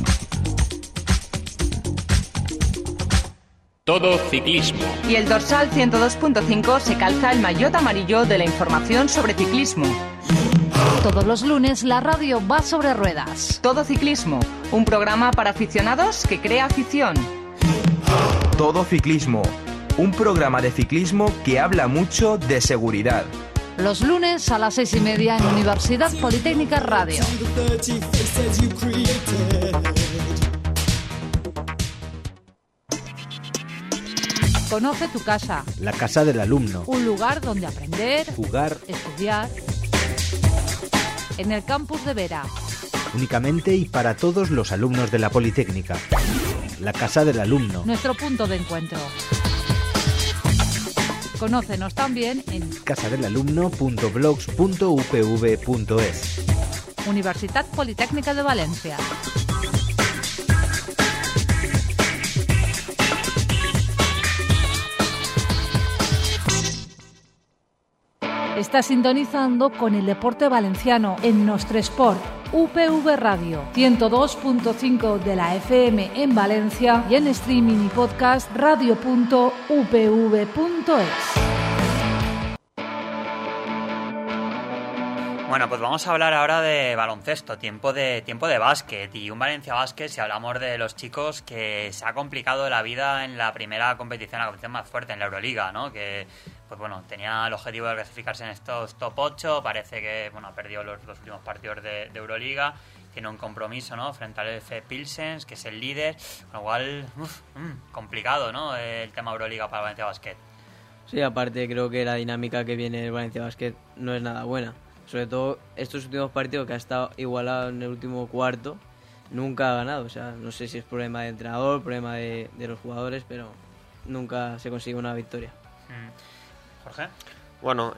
Todo ciclismo. Y el dorsal 102.5 se calza el maillot amarillo de la información sobre ciclismo. Todos los lunes la radio va sobre ruedas. Todo ciclismo, un programa para aficionados que crea afición. Todo ciclismo. Un programa de ciclismo que habla mucho de seguridad. Los lunes a las 6:30 en Universidad Politécnica Radio. Conoce tu casa. La casa del alumno. Un lugar donde aprender, jugar, estudiar. En el campus de Vera. Únicamente y para todos los alumnos de la Politécnica. La casa del alumno. Nuestro punto de encuentro. Conócenos también en casadelalumno.blogs.upv.es. Universitat Politécnica de Valencia. Está sintonizando con el deporte valenciano en Nostre Esport, UPV Radio, 102.5 de la FM en Valencia y en streaming y podcast radio.upv.es. Bueno, pues vamos a hablar ahora de baloncesto, tiempo de básquet y un Valencia Básquet, si hablamos de los chicos que se ha complicado la vida en la primera competición, la competición más fuerte, en la Euroliga, ¿no? Que, pues bueno, tenía el objetivo de clasificarse en estos top 8, parece que, bueno, ha perdido los últimos partidos de Euroliga, tiene un compromiso, ¿no?, frente al FC Pilsen, que es el líder, con lo cual, complicado, ¿no?, el tema Euroliga para Valencia Básquet. Sí, aparte creo que la dinámica que viene del Valencia Básquet no es nada buena. Sobre todo estos últimos partidos que ha estado igualado en el último cuarto, nunca ha ganado. O sea, no sé si es problema de entrenador, problema de los jugadores, pero nunca se consigue una victoria. Jorge. Bueno,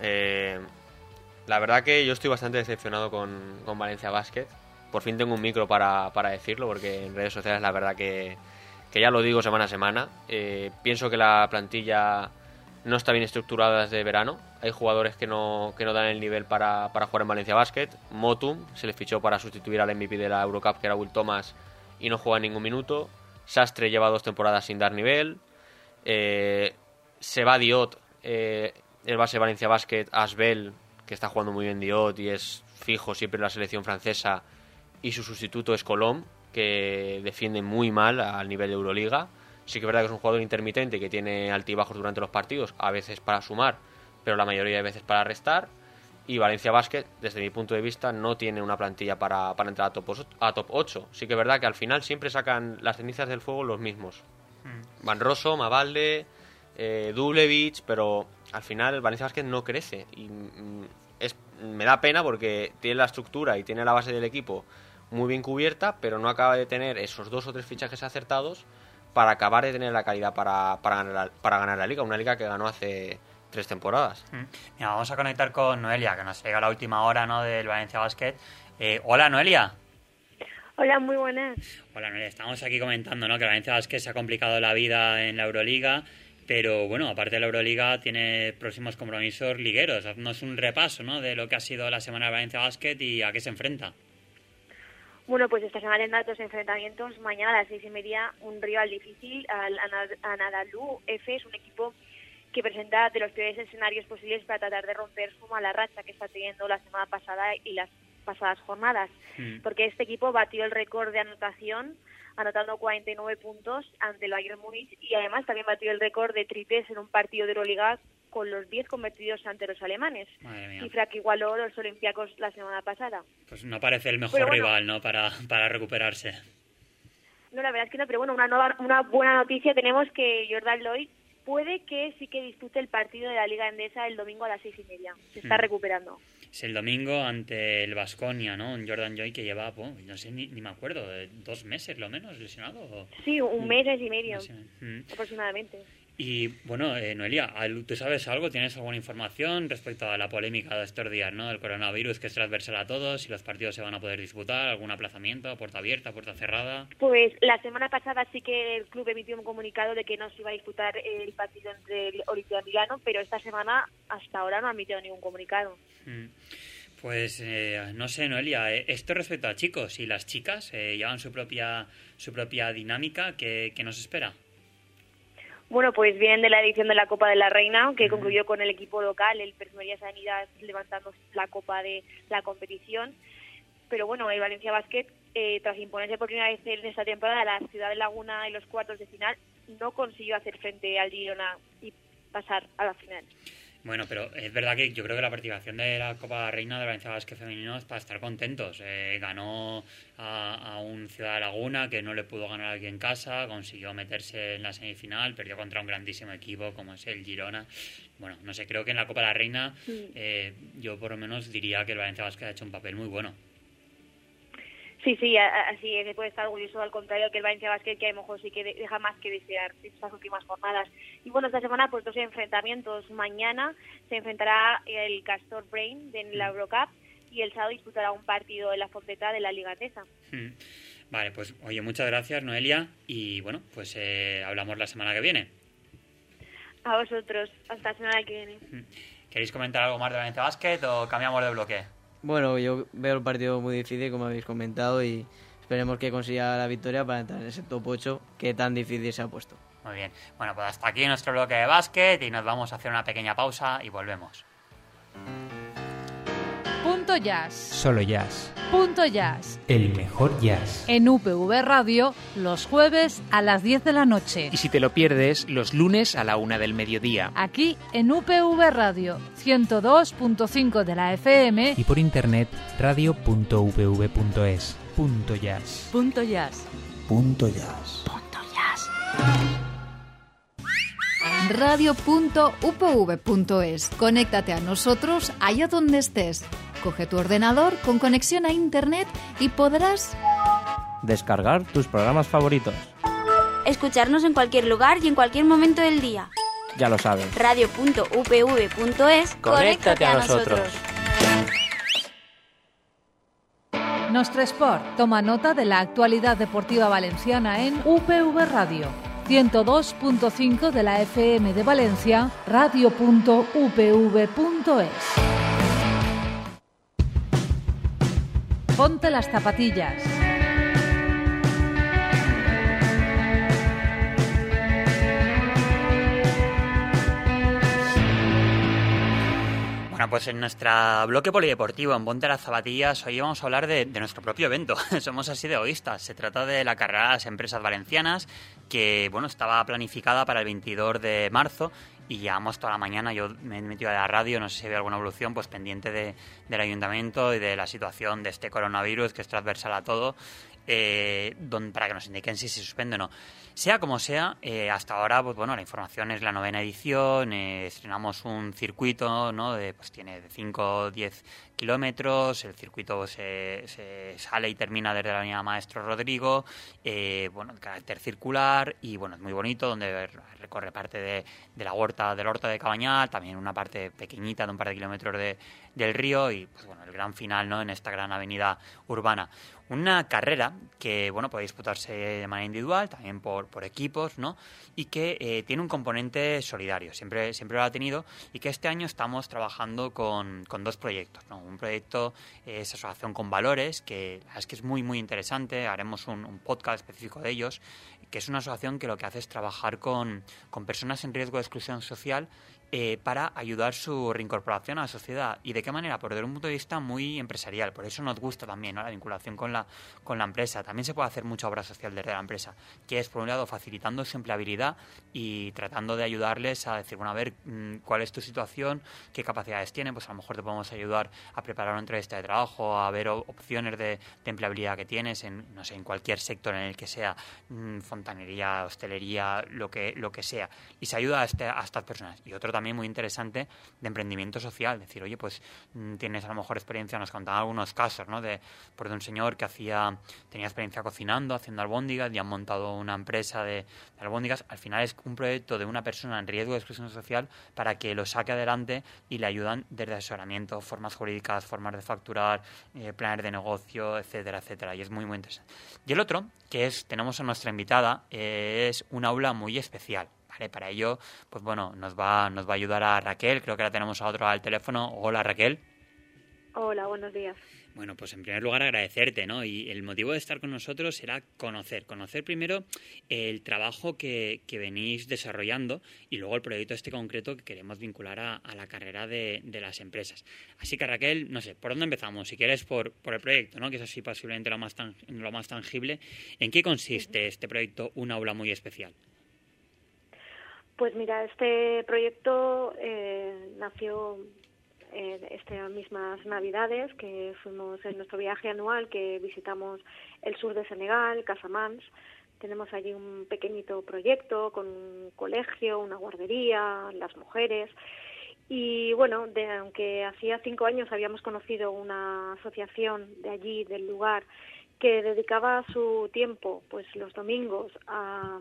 la verdad que yo estoy bastante decepcionado con Valencia Básquet. Por fin tengo un micro para decirlo, porque en redes sociales la verdad que ya lo digo semana a semana. Pienso que la plantilla no está bien estructurada desde verano. Hay jugadores que no dan el nivel para jugar en Valencia Básquet. Motum se le fichó para sustituir al MVP de la Eurocup, que era Will Thomas, y no juega ningún minuto. Sastre lleva 2 temporadas sin dar nivel. Se va Diot, el base de Valencia Básquet, Asbel, que está jugando muy bien Diot y es fijo siempre en la selección francesa. Y su sustituto es Colom, que defiende muy mal al nivel de Euroliga. Sí que es verdad que es un jugador intermitente que tiene altibajos durante los partidos, a veces para sumar, pero la mayoría de veces para restar. Y Valencia Básquet, desde mi punto de vista, no tiene una plantilla para entrar a top 8. Sí que es verdad que al final siempre sacan las cenizas del fuego los mismos. Van Rosso, Mavalde, Dublevich, pero al final el Valencia Básquet no crece. Y me da pena porque tiene la estructura y tiene la base del equipo muy bien cubierta, pero no acaba de tener esos 2 o 3 fichajes acertados para acabar de tener la calidad para ganar la liga. Una liga que ganó hace 3 temporadas. Mira, vamos a conectar con Noelia, que nos llega a la última hora, ¿no?, del Valencia Básquet. Hola, Noelia. Hola, muy buenas. Hola, Noelia. Estamos aquí comentando, ¿no?, que el Valencia Básquet se ha complicado la vida en la Euroliga, pero bueno, aparte de la Euroliga tiene próximos compromisos ligueros. Haznos un repaso, ¿no?, de lo que ha sido la semana del Valencia Básquet y a qué se enfrenta. Bueno, pues esta semana tendrá 2 enfrentamientos. Mañana a las 6:30 un rival difícil, Anadolu F, es un equipo que presenta de los peores escenarios posibles para tratar de romper su mala racha que está teniendo la semana pasada y las pasadas jornadas. Porque este equipo batió el récord de anotación, anotando 49 puntos ante el Bayern Múnich, y además también batió el récord de triples en un partido de Euroliga con los 10 convertidos ante los alemanes, cifra que igualó los Olympiacos la semana pasada. Pues no parece el mejor rival, ¿no?, para recuperarse. No, la verdad es que no, pero bueno, una buena noticia tenemos, que Jordan Lloyd puede que sí que dispute el partido de la Liga Endesa el domingo a las 6:30. Se está recuperando. Es el domingo ante el Baskonia, ¿no? Un Jordan Lloyd que lleva, no sé, ni me acuerdo, 2 meses lo menos lesionado. ¿O? Sí, un mes y medio, aproximadamente. Y bueno, Noelia, ¿tú sabes algo? ¿Tienes alguna información respecto a la polémica de estos días, ¿no?, del coronavirus, que es transversal a todos, si los partidos se van a poder disputar, algún aplazamiento, puerta abierta, puerta cerrada? Pues la semana pasada sí que el club emitió un comunicado de que no se iba a disputar el partido entre el Olimpia y Milano, pero esta semana hasta ahora no ha emitido ningún comunicado. Pues no sé, Noelia, esto respecto a chicos y las chicas llevan su propia dinámica, ¿qué nos espera? Bueno, pues vienen de la edición de la Copa de la Reina, que concluyó con el equipo local, el Perfumería Sanidad, levantando la copa de la competición. Pero bueno, el Valencia Básquet, tras imponerse por primera vez en esta temporada la Ciudad de Laguna en los cuartos de final, no consiguió hacer frente al Girona y pasar a la final. Bueno, pero es verdad que yo creo que la participación de la Copa Reina del Valencia Basket Femenino es para estar contentos. Ganó a un Ciudad de Laguna que no le pudo ganar aquí en casa, consiguió meterse en la semifinal, perdió contra un grandísimo equipo como es el Girona. Bueno, no sé, creo que en la Copa de la Reina yo por lo menos diría que el Valencia Basket ha hecho un papel muy bueno. Sí, así se puede estar orgulloso, al contrario que el Valencia Basket, que a lo mejor sí que deja más que desear estas últimas jornadas. Y bueno, esta semana pues 2 enfrentamientos. Mañana se enfrentará el Castor Brain de la Eurocup y el sábado disputará un partido en la Fonteta de la Liga Tesa. Vale, pues oye, muchas gracias, Noelia, y bueno, pues hablamos la semana que viene. A vosotros, hasta la semana que viene. ¿Queréis comentar algo más de Valencia Basket o cambiamos de bloque? Bueno, yo veo el partido muy difícil, como habéis comentado, y esperemos que consiga la victoria para entrar en ese top 8 que tan difícil se ha puesto. Muy bien. Bueno, pues hasta aquí nuestro bloque de básquet y nos vamos a hacer una pequeña pausa y volvemos. Punto Jazz. Solo jazz. Punto Jazz. El mejor jazz. En UPV Radio, los jueves a las 10 de la noche. Y si te lo pierdes, los lunes a la 1 del mediodía. Aquí en UPV Radio, 102.5 de la FM. Y por internet, radio.upv.es. Punto Jazz. Punto Jazz. Punto Jazz. Punto Jazz. Radio.upv.es. Conéctate a nosotros allá donde estés. Coge tu ordenador con conexión a internet y podrás descargar tus programas favoritos. Escucharnos en cualquier lugar y en cualquier momento del día. Ya lo sabes. Radio.upv.es. Conéctate a nosotros. Nostre Sport toma nota de la actualidad deportiva valenciana en UPV Radio. 102.5 de la FM de Valencia, radio.upv.es. Ponte las zapatillas. Bueno, pues en nuestro bloque polideportivo, en Ponte las Zapatillas, hoy vamos a hablar de nuestro propio evento. Somos así de egoístas. Se trata de la carrera de las empresas valencianas, que bueno, estaba planificada para el 22 de marzo y llevamos toda la mañana. Yo me he metido a la radio, no sé si hay alguna evolución, pues pendiente del ayuntamiento y de la situación de este coronavirus, que es transversal a todo, para que nos indiquen si se suspende o no. Sea como sea, hasta ahora, pues bueno, la información es la 9ª edición, estrenamos un circuito, ¿no? Pues tiene de 5 o 10 kilómetros, el circuito se sale y termina desde la avenida Maestro Rodrigo, bueno, de carácter circular y bueno, es muy bonito, donde recorre parte de la huerta, del Horta de Cabañal, también una parte pequeñita de un par de kilómetros del río y pues bueno, el gran final, ¿no? En esta gran avenida urbana. Una carrera que, bueno, puede disputarse de manera individual, también por equipos, ¿no? Y que tiene un componente solidario, siempre lo ha tenido, y que este año estamos trabajando con 2 proyectos, ¿no? Un proyecto es Asociación con Valores, que es que es muy, muy interesante, haremos un podcast específico de ellos, que es una asociación que lo que hace es trabajar con personas en riesgo de exclusión social para ayudar su reincorporación a la sociedad. ¿Y de qué manera? Pues desde un punto de vista muy empresarial. Por eso nos gusta también, ¿no? La vinculación con la empresa. También se puede hacer mucha obra social desde la empresa, que es, por un lado, facilitando su empleabilidad y tratando de ayudarles a decir, bueno, a ver, cuál es tu situación, qué capacidades tienen, pues a lo mejor te podemos ayudar a preparar una entrevista de trabajo, a ver opciones de empleabilidad que tienes en cualquier sector en el que sea, fontanería, hostelería, lo que sea. Y se ayuda a estas personas. Y otro también muy interesante de emprendimiento social, decir, oye, pues tienes a lo mejor experiencia, nos contaban algunos casos, ¿no? De un señor que tenía experiencia cocinando, haciendo albóndigas y han montado una empresa de albóndigas. Al final es un proyecto de una persona en riesgo de exclusión social para que lo saque adelante y le ayudan desde asesoramiento, formas jurídicas, formas de facturar, planes de negocio, etcétera, etcétera. Y es muy, muy interesante. Y el otro, que tenemos a nuestra invitada, es un aula muy especial. Vale, para ello, pues bueno, nos va a ayudar a Raquel, creo que la tenemos a otro al teléfono. Hola, Raquel. Hola, buenos días. Bueno, pues en primer lugar agradecerte, ¿no? Y el motivo de estar con nosotros será conocer primero el trabajo que venís desarrollando y luego el proyecto concreto que queremos vincular a la carrera de las empresas. Así que, Raquel, no sé, ¿por dónde empezamos? Si quieres por el proyecto, ¿no? Que es así posiblemente lo más tangible. ¿En qué consiste este proyecto Un Aula Muy Especial? Pues mira, este proyecto nació estas mismas Navidades, que fuimos en nuestro viaje anual, que visitamos el sur de Senegal, Casamance. Tenemos allí un pequeñito proyecto con un colegio, una guardería, las mujeres. Y bueno, aunque hacía 5 años habíamos conocido una asociación de allí, del lugar, que dedicaba su tiempo, pues los domingos, a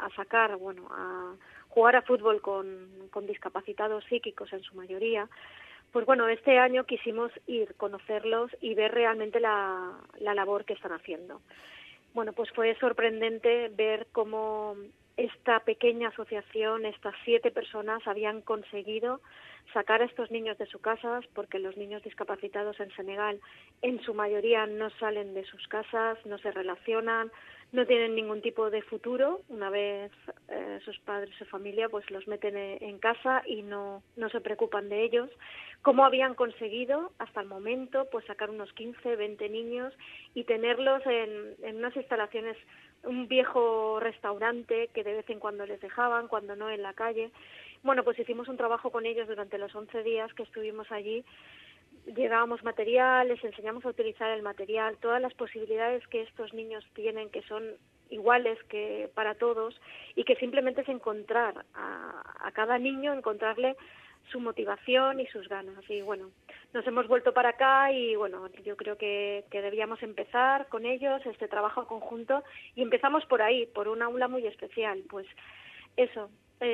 jugar a fútbol con discapacitados psíquicos en su mayoría. Pues bueno, este año quisimos ir, conocerlos y ver realmente la labor que están haciendo. Bueno, pues fue sorprendente ver cómo esta pequeña asociación, estas 7 personas, habían conseguido sacar a estos niños de sus casas, porque los niños discapacitados en Senegal en su mayoría no salen de sus casas, no se relacionan, no tienen ningún tipo de futuro. Una vez sus padres, su familia, pues los meten en casa y no se preocupan de ellos. ¿Cómo habían conseguido hasta el momento pues sacar unos 15, 20 niños y tenerlos en unas instalaciones, un viejo restaurante que de vez en cuando les dejaban, cuando no en la calle? Bueno, pues hicimos un trabajo con ellos durante los 11 días que estuvimos allí. Llevábamos material, les enseñamos a utilizar el material, todas las posibilidades que estos niños tienen, que son iguales que para todos, y que simplemente es encontrar a cada niño, encontrarle su motivación y sus ganas. Y bueno, nos hemos vuelto para acá y bueno, yo creo que debíamos empezar con ellos este trabajo conjunto, y empezamos por ahí, por un aula muy especial, pues eso,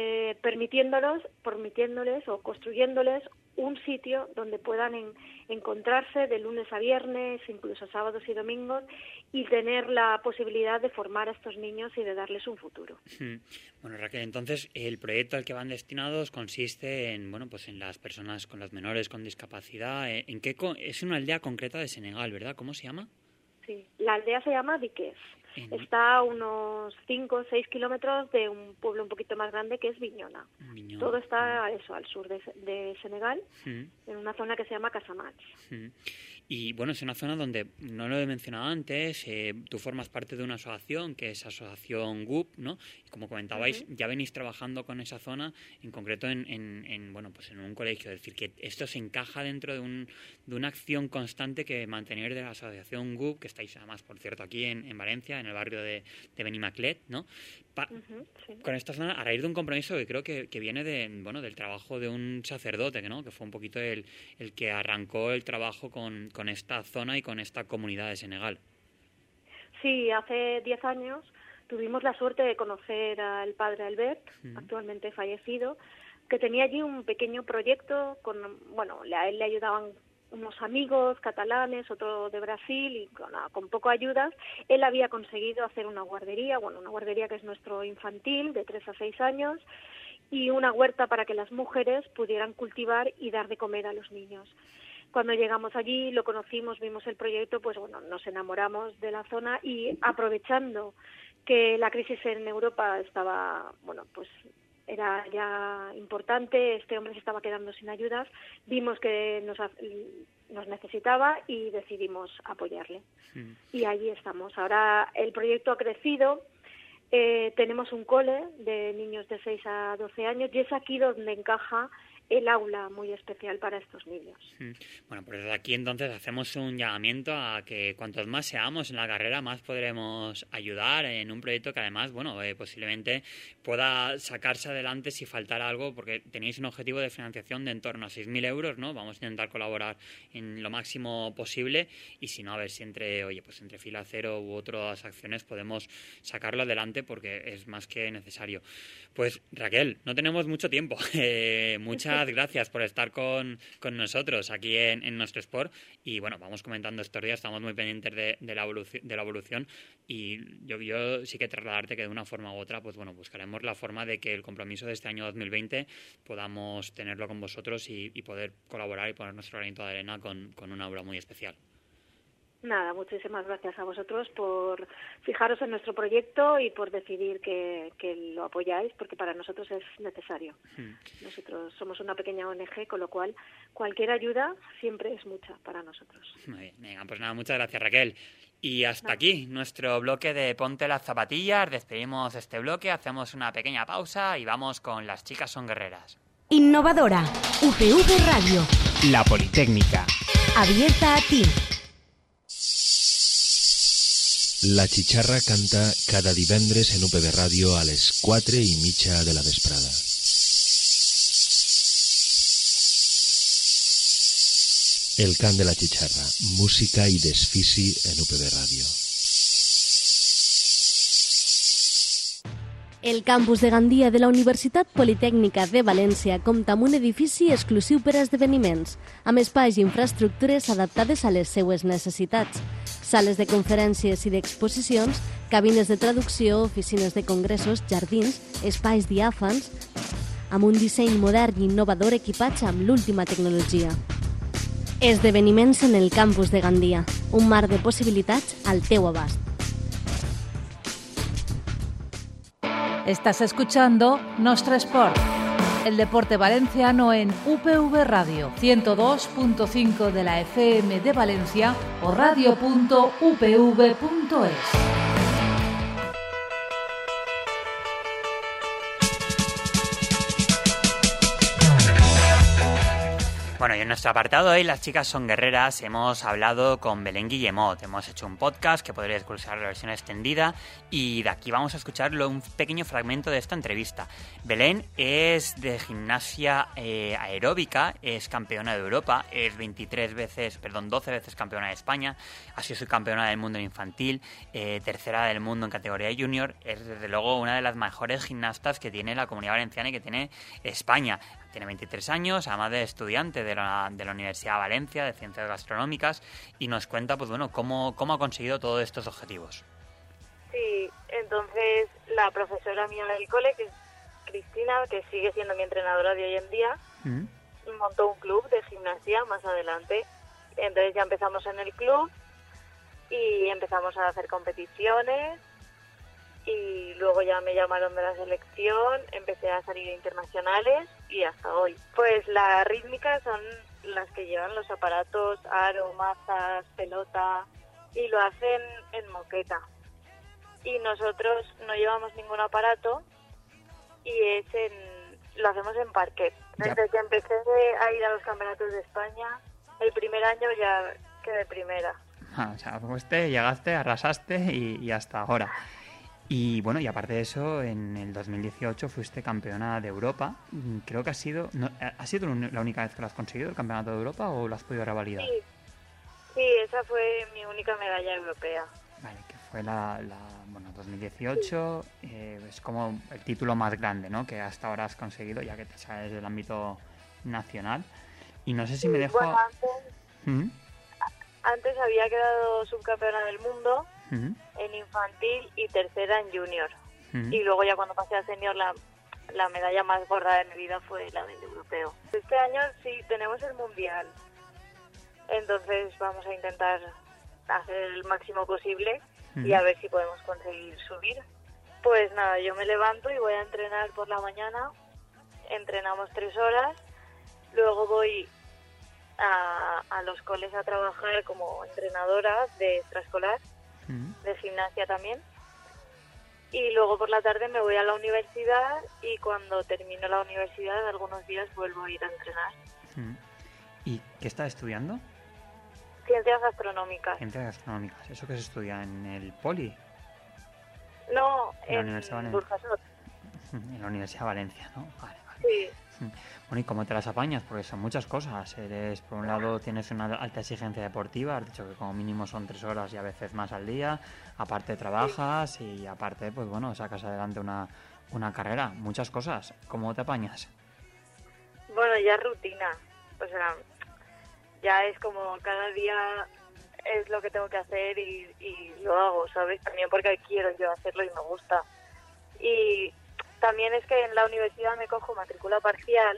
permitiéndoles o construyéndoles un sitio donde puedan encontrarse de lunes a viernes, incluso sábados y domingos, y tener la posibilidad de formar a estos niños y de darles un futuro. Bueno, Raquel, entonces el proyecto al que van destinados consiste en, bueno, pues en las personas, con los menores con discapacidad. ¿En qué es una aldea concreta de Senegal, verdad? ¿Cómo se llama? Sí, la aldea se llama Diques. Está a unos 5 o 6 kilómetros de un pueblo un poquito más grande que es Bignona. Todo está al sur de Senegal, en una zona que se llama Casamance. Y bueno, es una zona donde, no lo he mencionado antes, tú formas parte de una asociación que es Asociación GUP, ¿no? Y como comentabais, ya venís trabajando con esa zona, en concreto en un colegio. Es decir, que esto se encaja dentro de una acción constante que mantener de la Asociación GUP, que estáis además, por cierto, aquí en Valencia, en el barrio de Benimaclet, ¿no? Con esta zona, a raíz de un compromiso que creo que viene del trabajo de un sacerdote, ¿no? Que fue un poquito el que arrancó el trabajo con esta zona y con esta comunidad de Senegal. Sí, hace 10 años tuvimos la suerte de conocer al padre Albert, actualmente fallecido, que tenía allí un pequeño proyecto a él le ayudaban unos amigos catalanes, otro de Brasil, y con poco ayudas, él había conseguido hacer una guardería que es nuestro infantil, de 3 a 6 años, y una huerta para que las mujeres pudieran cultivar y dar de comer a los niños. Cuando llegamos allí, lo conocimos, vimos el proyecto, pues bueno, nos enamoramos de la zona, y aprovechando que la crisis en Europa estaba, era ya importante, este hombre se estaba quedando sin ayudas, vimos que nos necesitaba y decidimos apoyarle. Y allí estamos. Ahora el proyecto ha crecido, tenemos un cole de niños de 6 a 12 años y es aquí donde encaja el aula muy especial para estos niños. Bueno, pues desde aquí entonces hacemos un llamamiento a que cuantos más seamos en la carrera, más podremos ayudar en un proyecto que además, posiblemente pueda sacarse adelante si faltara algo, porque tenéis un objetivo de financiación de en torno a 6.000 euros, ¿no? Vamos a intentar colaborar en lo máximo posible, y si no, a ver si entre Fila Cero u otras acciones podemos sacarlo adelante, porque es más que necesario. Pues Raquel, no tenemos mucho tiempo. Muchas gracias por estar con nosotros aquí en nuestro Sport, y bueno, vamos comentando estos días, estamos muy pendientes de la evolución, y yo sí que trasladarte que de una forma u otra, pues bueno, buscaremos la forma de que el compromiso de este año 2020 podamos tenerlo con vosotros y poder colaborar y poner nuestro granito de arena con una obra muy especial. Nada, muchísimas gracias a vosotros por fijaros en nuestro proyecto y por decidir que lo apoyáis, porque para nosotros es necesario. Nosotros somos una pequeña ONG, con lo cual cualquier ayuda siempre es mucha para nosotros. Muy bien, venga, pues nada, muchas gracias, Raquel. Y hasta aquí nuestro bloque de Ponte las zapatillas. Despedimos este bloque, hacemos una pequeña pausa y vamos con Las chicas son guerreras. Innovadora, UPV Radio. La Politécnica. Abierta a ti. La Chicharra canta cada divendres en UPV Ràdio a les 4:30 de la vesprada. El cant de la Chicharra, música i desfici en UPV Ràdio. El campus de Gandia de la Universitat Politècnica de València compta amb un edifici exclusiu per a esdeveniments, amb espais i infraestructures adaptades a les seues necessitats. Sales de conferències i d'exposicions, cabines de traducció, oficines de congressos, jardins, espais diàfans, amb un disseny modern i innovador equipats amb l'última tecnologia. Esdeveniments en el campus de Gandia, un mar de possibilitats al teu abast. Estás escuchando Nostre Sport, el deporte valenciano en UPV Radio, 102.5 de la FM de Valencia o radio.upv.es. Bueno, y en nuestro apartado hoy, Las chicas son guerreras, hemos hablado con Belén Guillemot. Hemos hecho un podcast que podréis escuchar la versión extendida y de aquí vamos a escucharlo un pequeño fragmento de esta entrevista. Belén es de gimnasia aeróbica, es campeona de Europa, es 12 veces campeona de España, ha sido subcampeona del mundo en infantil, tercera del mundo en categoría junior, es desde luego una de las mejores gimnastas que tiene la Comunidad Valenciana y que tiene España. Tiene 23 años, además de estudiante de la Universidad de Valencia, de Ciencias Gastronómicas, y nos cuenta pues bueno cómo ha conseguido todos estos objetivos. Sí, entonces la profesora mía del cole, que es Cristina, que sigue siendo mi entrenadora de hoy en día, montó un club de gimnasia más adelante. Entonces ya empezamos en el club y empezamos a hacer competiciones y luego ya me llamaron de la selección, empecé a salir internacionales y hasta hoy. Pues la rítmica son las que llevan los aparatos, aro, mazas, pelota, y lo hacen en moqueta. Y nosotros no llevamos ningún aparato y lo hacemos en parquet. Desde que empecé a ir a los campeonatos de España, el primer año ya quedé primera. O sea, fuiste, llegaste, arrasaste y hasta ahora. Y bueno, y aparte de eso, en el 2018 fuiste campeona de Europa. Creo que ¿ha sido la única vez que lo has conseguido, el campeonato de Europa, o lo has podido revalidar? Sí, esa fue mi única medalla europea. Vale, que fue 2018, es como el título más grande, ¿no?, que hasta ahora has conseguido, ya que te sales del ámbito nacional. Y no sé si me dejo... Bueno, antes había quedado subcampeona del mundo en infantil y tercera en junior. Y luego ya cuando pasé a senior la medalla más gorda de mi vida fue la del europeo. Este año sí tenemos el mundial, entonces vamos a intentar hacer el máximo posible y a ver si podemos conseguir subir. Pues nada, yo me levanto y voy a entrenar por la mañana, entrenamos 3 horas, luego voy a los coles a trabajar como entrenadora de extraescolar, de gimnasia también, y luego por la tarde me voy a la universidad y cuando termino la universidad algunos días vuelvo a ir a entrenar. ¿Y qué estás estudiando? Ciencias gastronómicas. Ciencias gastronómicas, ¿eso que se estudia en el Poli? No, en la Universidad Burjasot. En la Universidad de Valencia, ¿no? Vale. Sí. Bueno, ¿y cómo te las apañas? Porque son muchas cosas. Por un lado tienes una alta exigencia deportiva, has dicho que como mínimo son 3 horas y a veces más al día, aparte trabajas y aparte, pues bueno, sacas adelante una carrera, muchas cosas. ¿Cómo te apañas? Bueno, ya es rutina, o sea, ya es como cada día es lo que tengo que hacer y lo hago, ¿sabes? También porque quiero yo hacerlo y me gusta. Y también es que en la universidad me cojo matrícula parcial,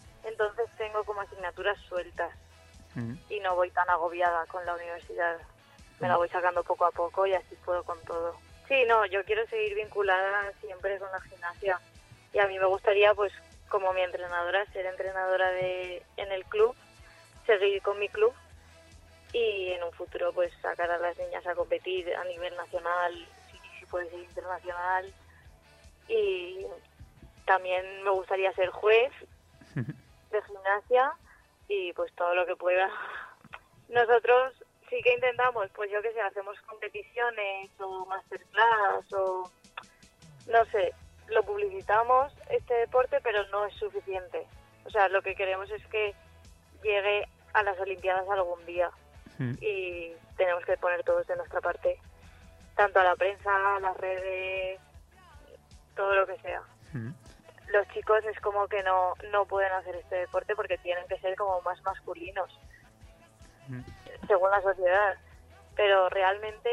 entonces tengo como asignaturas sueltas y no voy tan agobiada con la universidad. me la voy sacando poco a poco y así puedo con todo. Sí, no, yo quiero seguir vinculada siempre con la gimnasia y a mí me gustaría, pues, como mi entrenadora, ser entrenadora en el club, seguir con mi club y en un futuro, pues, sacar a las niñas a competir a nivel nacional, si puede ser internacional. Y también me gustaría ser juez de gimnasia y pues todo lo que pueda. Nosotros sí que intentamos, pues yo que sé, hacemos competiciones o masterclass o no sé, lo publicitamos este deporte, pero no es suficiente. O sea, lo que queremos es que llegue a las Olimpiadas algún día y tenemos que poner todos de nuestra parte, tanto a la prensa, a las redes, todo lo que sea. Los chicos es como que no pueden hacer este deporte porque tienen que ser como más masculinos según la sociedad, pero realmente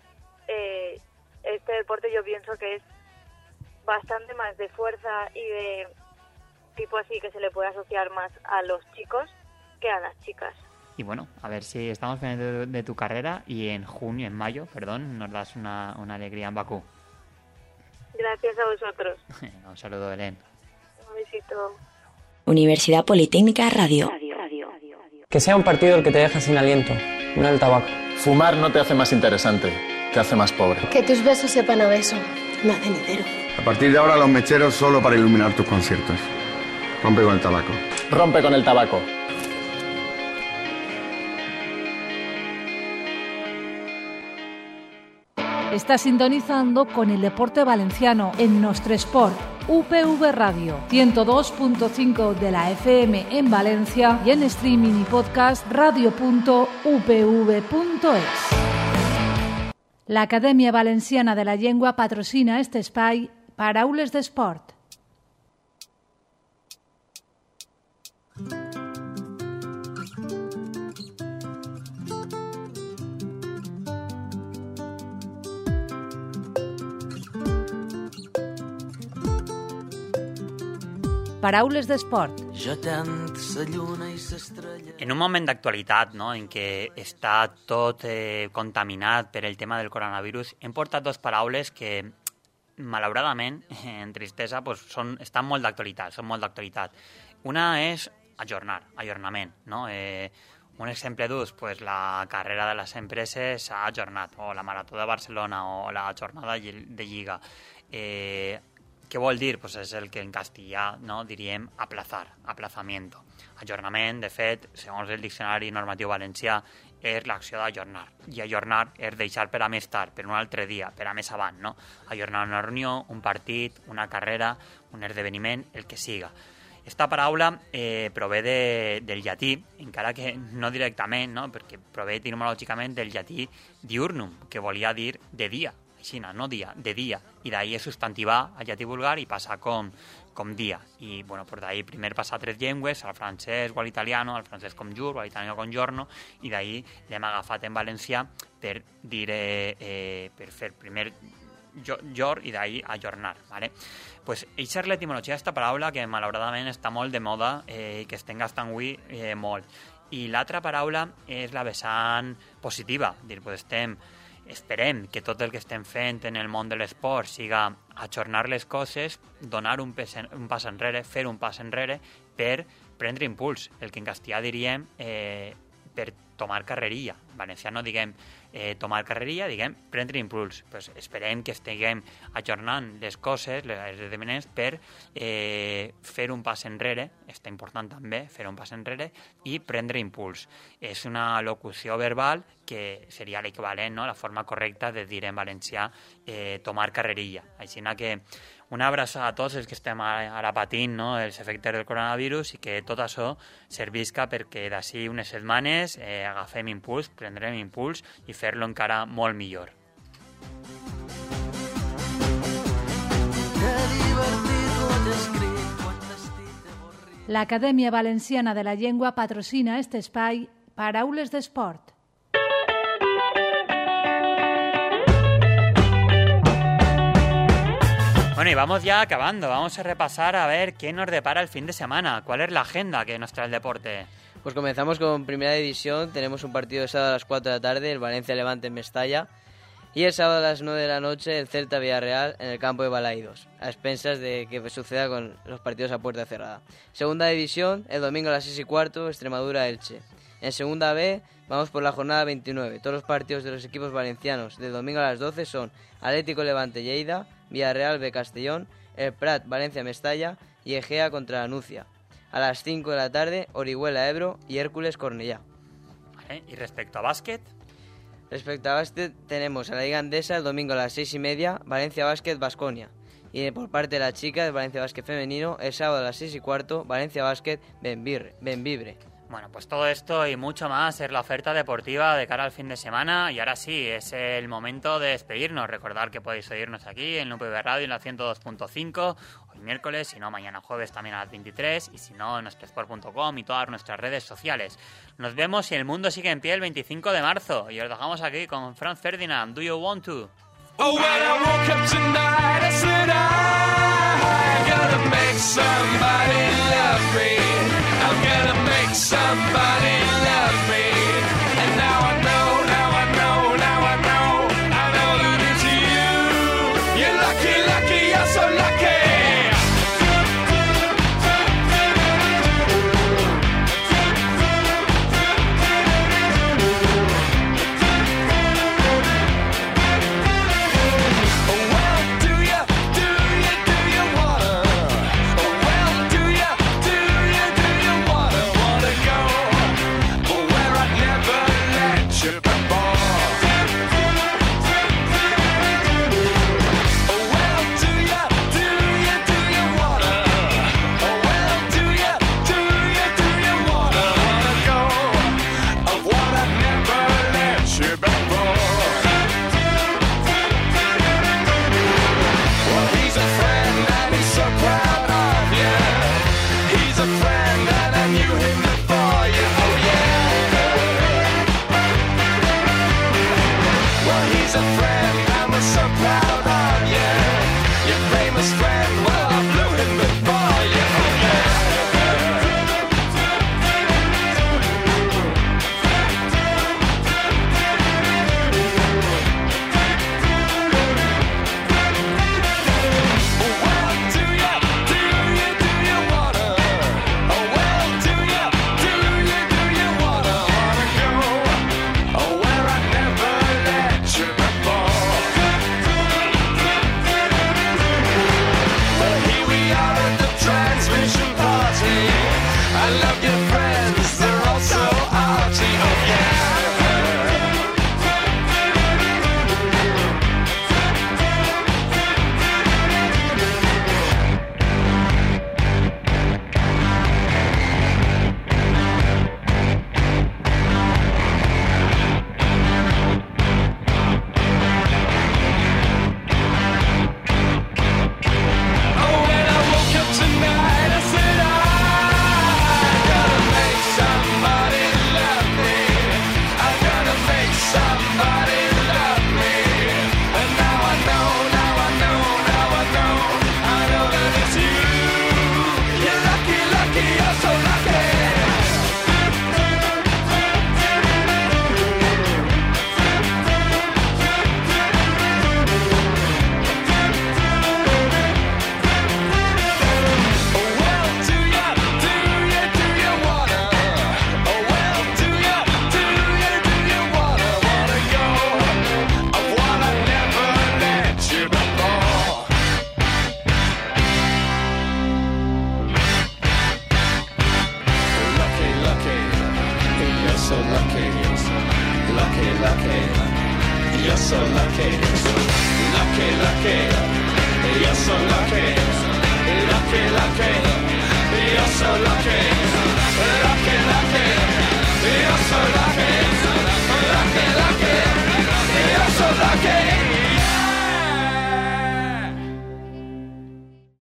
este deporte yo pienso que es bastante más de fuerza y de tipo así, que se le puede asociar más a los chicos que a las chicas. Y bueno, a ver si estamos pendientes de tu carrera y en mayo, nos das una alegría en Bakú. Gracias a vosotros. Un saludo, Belén. Un besito. Universidad Politécnica Radio. Que sea un partido el que te deja sin aliento, no el tabaco. Fumar no te hace más interesante, te hace más pobre. Que tus besos sepan a beso, no a cenitero. A partir de ahora los mecheros solo para iluminar tus conciertos. Rompe con el tabaco. Rompe con el tabaco. Está sintonizando con el deporte valenciano en Nostre Sport, UPV Radio, 102.5 de la FM en Valencia y en streaming y podcast radio.upv.es. L'Acadèmia Valenciana de la Llengua patrocina este espai Paraules d'Esport. Paraules d'Esport. En un moment d'actualitat, no?, en què està tot contaminat per el tema del coronavirus, hem portat dos paraules que, malauradament, en tristesa, pues, estan molt d'actualitat, Una és ajornament, no? Un exemple d'ús, pues, la carrera de les empreses s'ha ajornat, o la Marató de Barcelona, o la jornada de Lliga. Què vol dir? Pues és el que en castellà, no, diríem aplazamiento. Ajornament, de fet, segons el diccionari normatiu valencià, és l'acció d'ajornar. I ajornar és deixar per a més tard, per un altre dia, per a més avant, no? Ajornar una reunió, un partit, una carrera, un esdeveniment, el que siga. Esta paraula prové del llatí, encara que no directament, no? Perquè prové etimològicament del llatí diurnum, que volia dir de dia. Xina, no dia, de dia, i d'ahí és substantivar al llatí vulgar i passar com dia. I, bueno, pues d'ahí primer passar 3 llengües, al francès o a l'italiano, al francès com jur o a l'italiano com giorno, i d'ahí l'hem agafat en valencià per dir, per fer primer jor i d'ahí ajornar, ¿vale? Pues eixa és l'etimologia d'esta paraula que malauradament està molt de moda i que estem gastant avui molt. I l'altra paraula és la vessant positiva, dir, pues esperem que tot el que estem fent en el món de l'esport siga ajornar les coses, donar un pas enrere, fer un pas enrere per prendre impuls, el que en castellà diríem per tomar carrerilla. En valencià no diguem tomar carrerilla, diguem prendre impuls. Pues esperem que estiguem ajornant les coses, els esdeveniments, per fer un pas enrere, està important també fer un pas enrere, i prendre impuls. És una locució verbal que seria l'equivalent, no?, la forma correcta de dir en valencià tomar carrerilla. Així que una abraçada a tots els que estem ara patint, no?, els efectes del coronavirus, i que tot això servisca perquè d'ací unes setmanes agafem impuls, prendrem impuls i fer-lo encara molt millor. L'Acadèmia Valenciana de la Llengua patrocina este espai Paraules d'Esport. Bueno, y vamos ya acabando. Vamos a repasar a ver qué nos depara el fin de semana. ¿Cuál es la agenda que nos trae el deporte? Pues comenzamos con Primera División. Tenemos un partido de sábado a las 4 de la tarde, el Valencia-Levante en Mestalla. Y el sábado a las 9 de la noche, el Celta-Villarreal en el campo de Balaidos, a expensas de que suceda con los partidos a puerta cerrada. Segunda División, el domingo a las 6:15, Extremadura-Elche. En Segunda B, vamos por la jornada 29. Todos los partidos de los equipos valencianos del domingo a las 12 son Atlético Levante-Lleida, Villarreal B-Castellón, el Prat Valencia-Mestalla y Egea contra la Nucia. A las 5 de la tarde, Orihuela-Ebro y Hércules-Cornellá. Vale. ¿Y respecto a básquet? Respecto a básquet, tenemos a la Liga Andesa el domingo a las 6:30, Valencia Básquet Baskonia. Y por parte de la chica, del Valencia Básquet femenino, el sábado a las 6:15, Valencia Básquet Benvibre. Bueno, pues todo esto y mucho más es la oferta deportiva de cara al fin de semana. Y ahora sí, es el momento de despedirnos. Recordad que podéis oírnos aquí en UPV Radio en la 102.5, hoy miércoles, si no mañana jueves también a las 23, y si no en nuestresport.com y todas nuestras redes sociales. Nos vemos y el mundo sigue en pie el 25 de marzo. Y os dejamos aquí con Franz Ferdinand, Do You Want To? Oh, when I woke up tonight, I said I'm gonna make somebody love me. I'm gonna make somebody love me. And now I know, now I know, now I know, I know that it's you. You're lucky, lucky, you're so lucky. You're so lucky, lucky, lucky. You're so lucky, lucky, lucky. You're so lucky.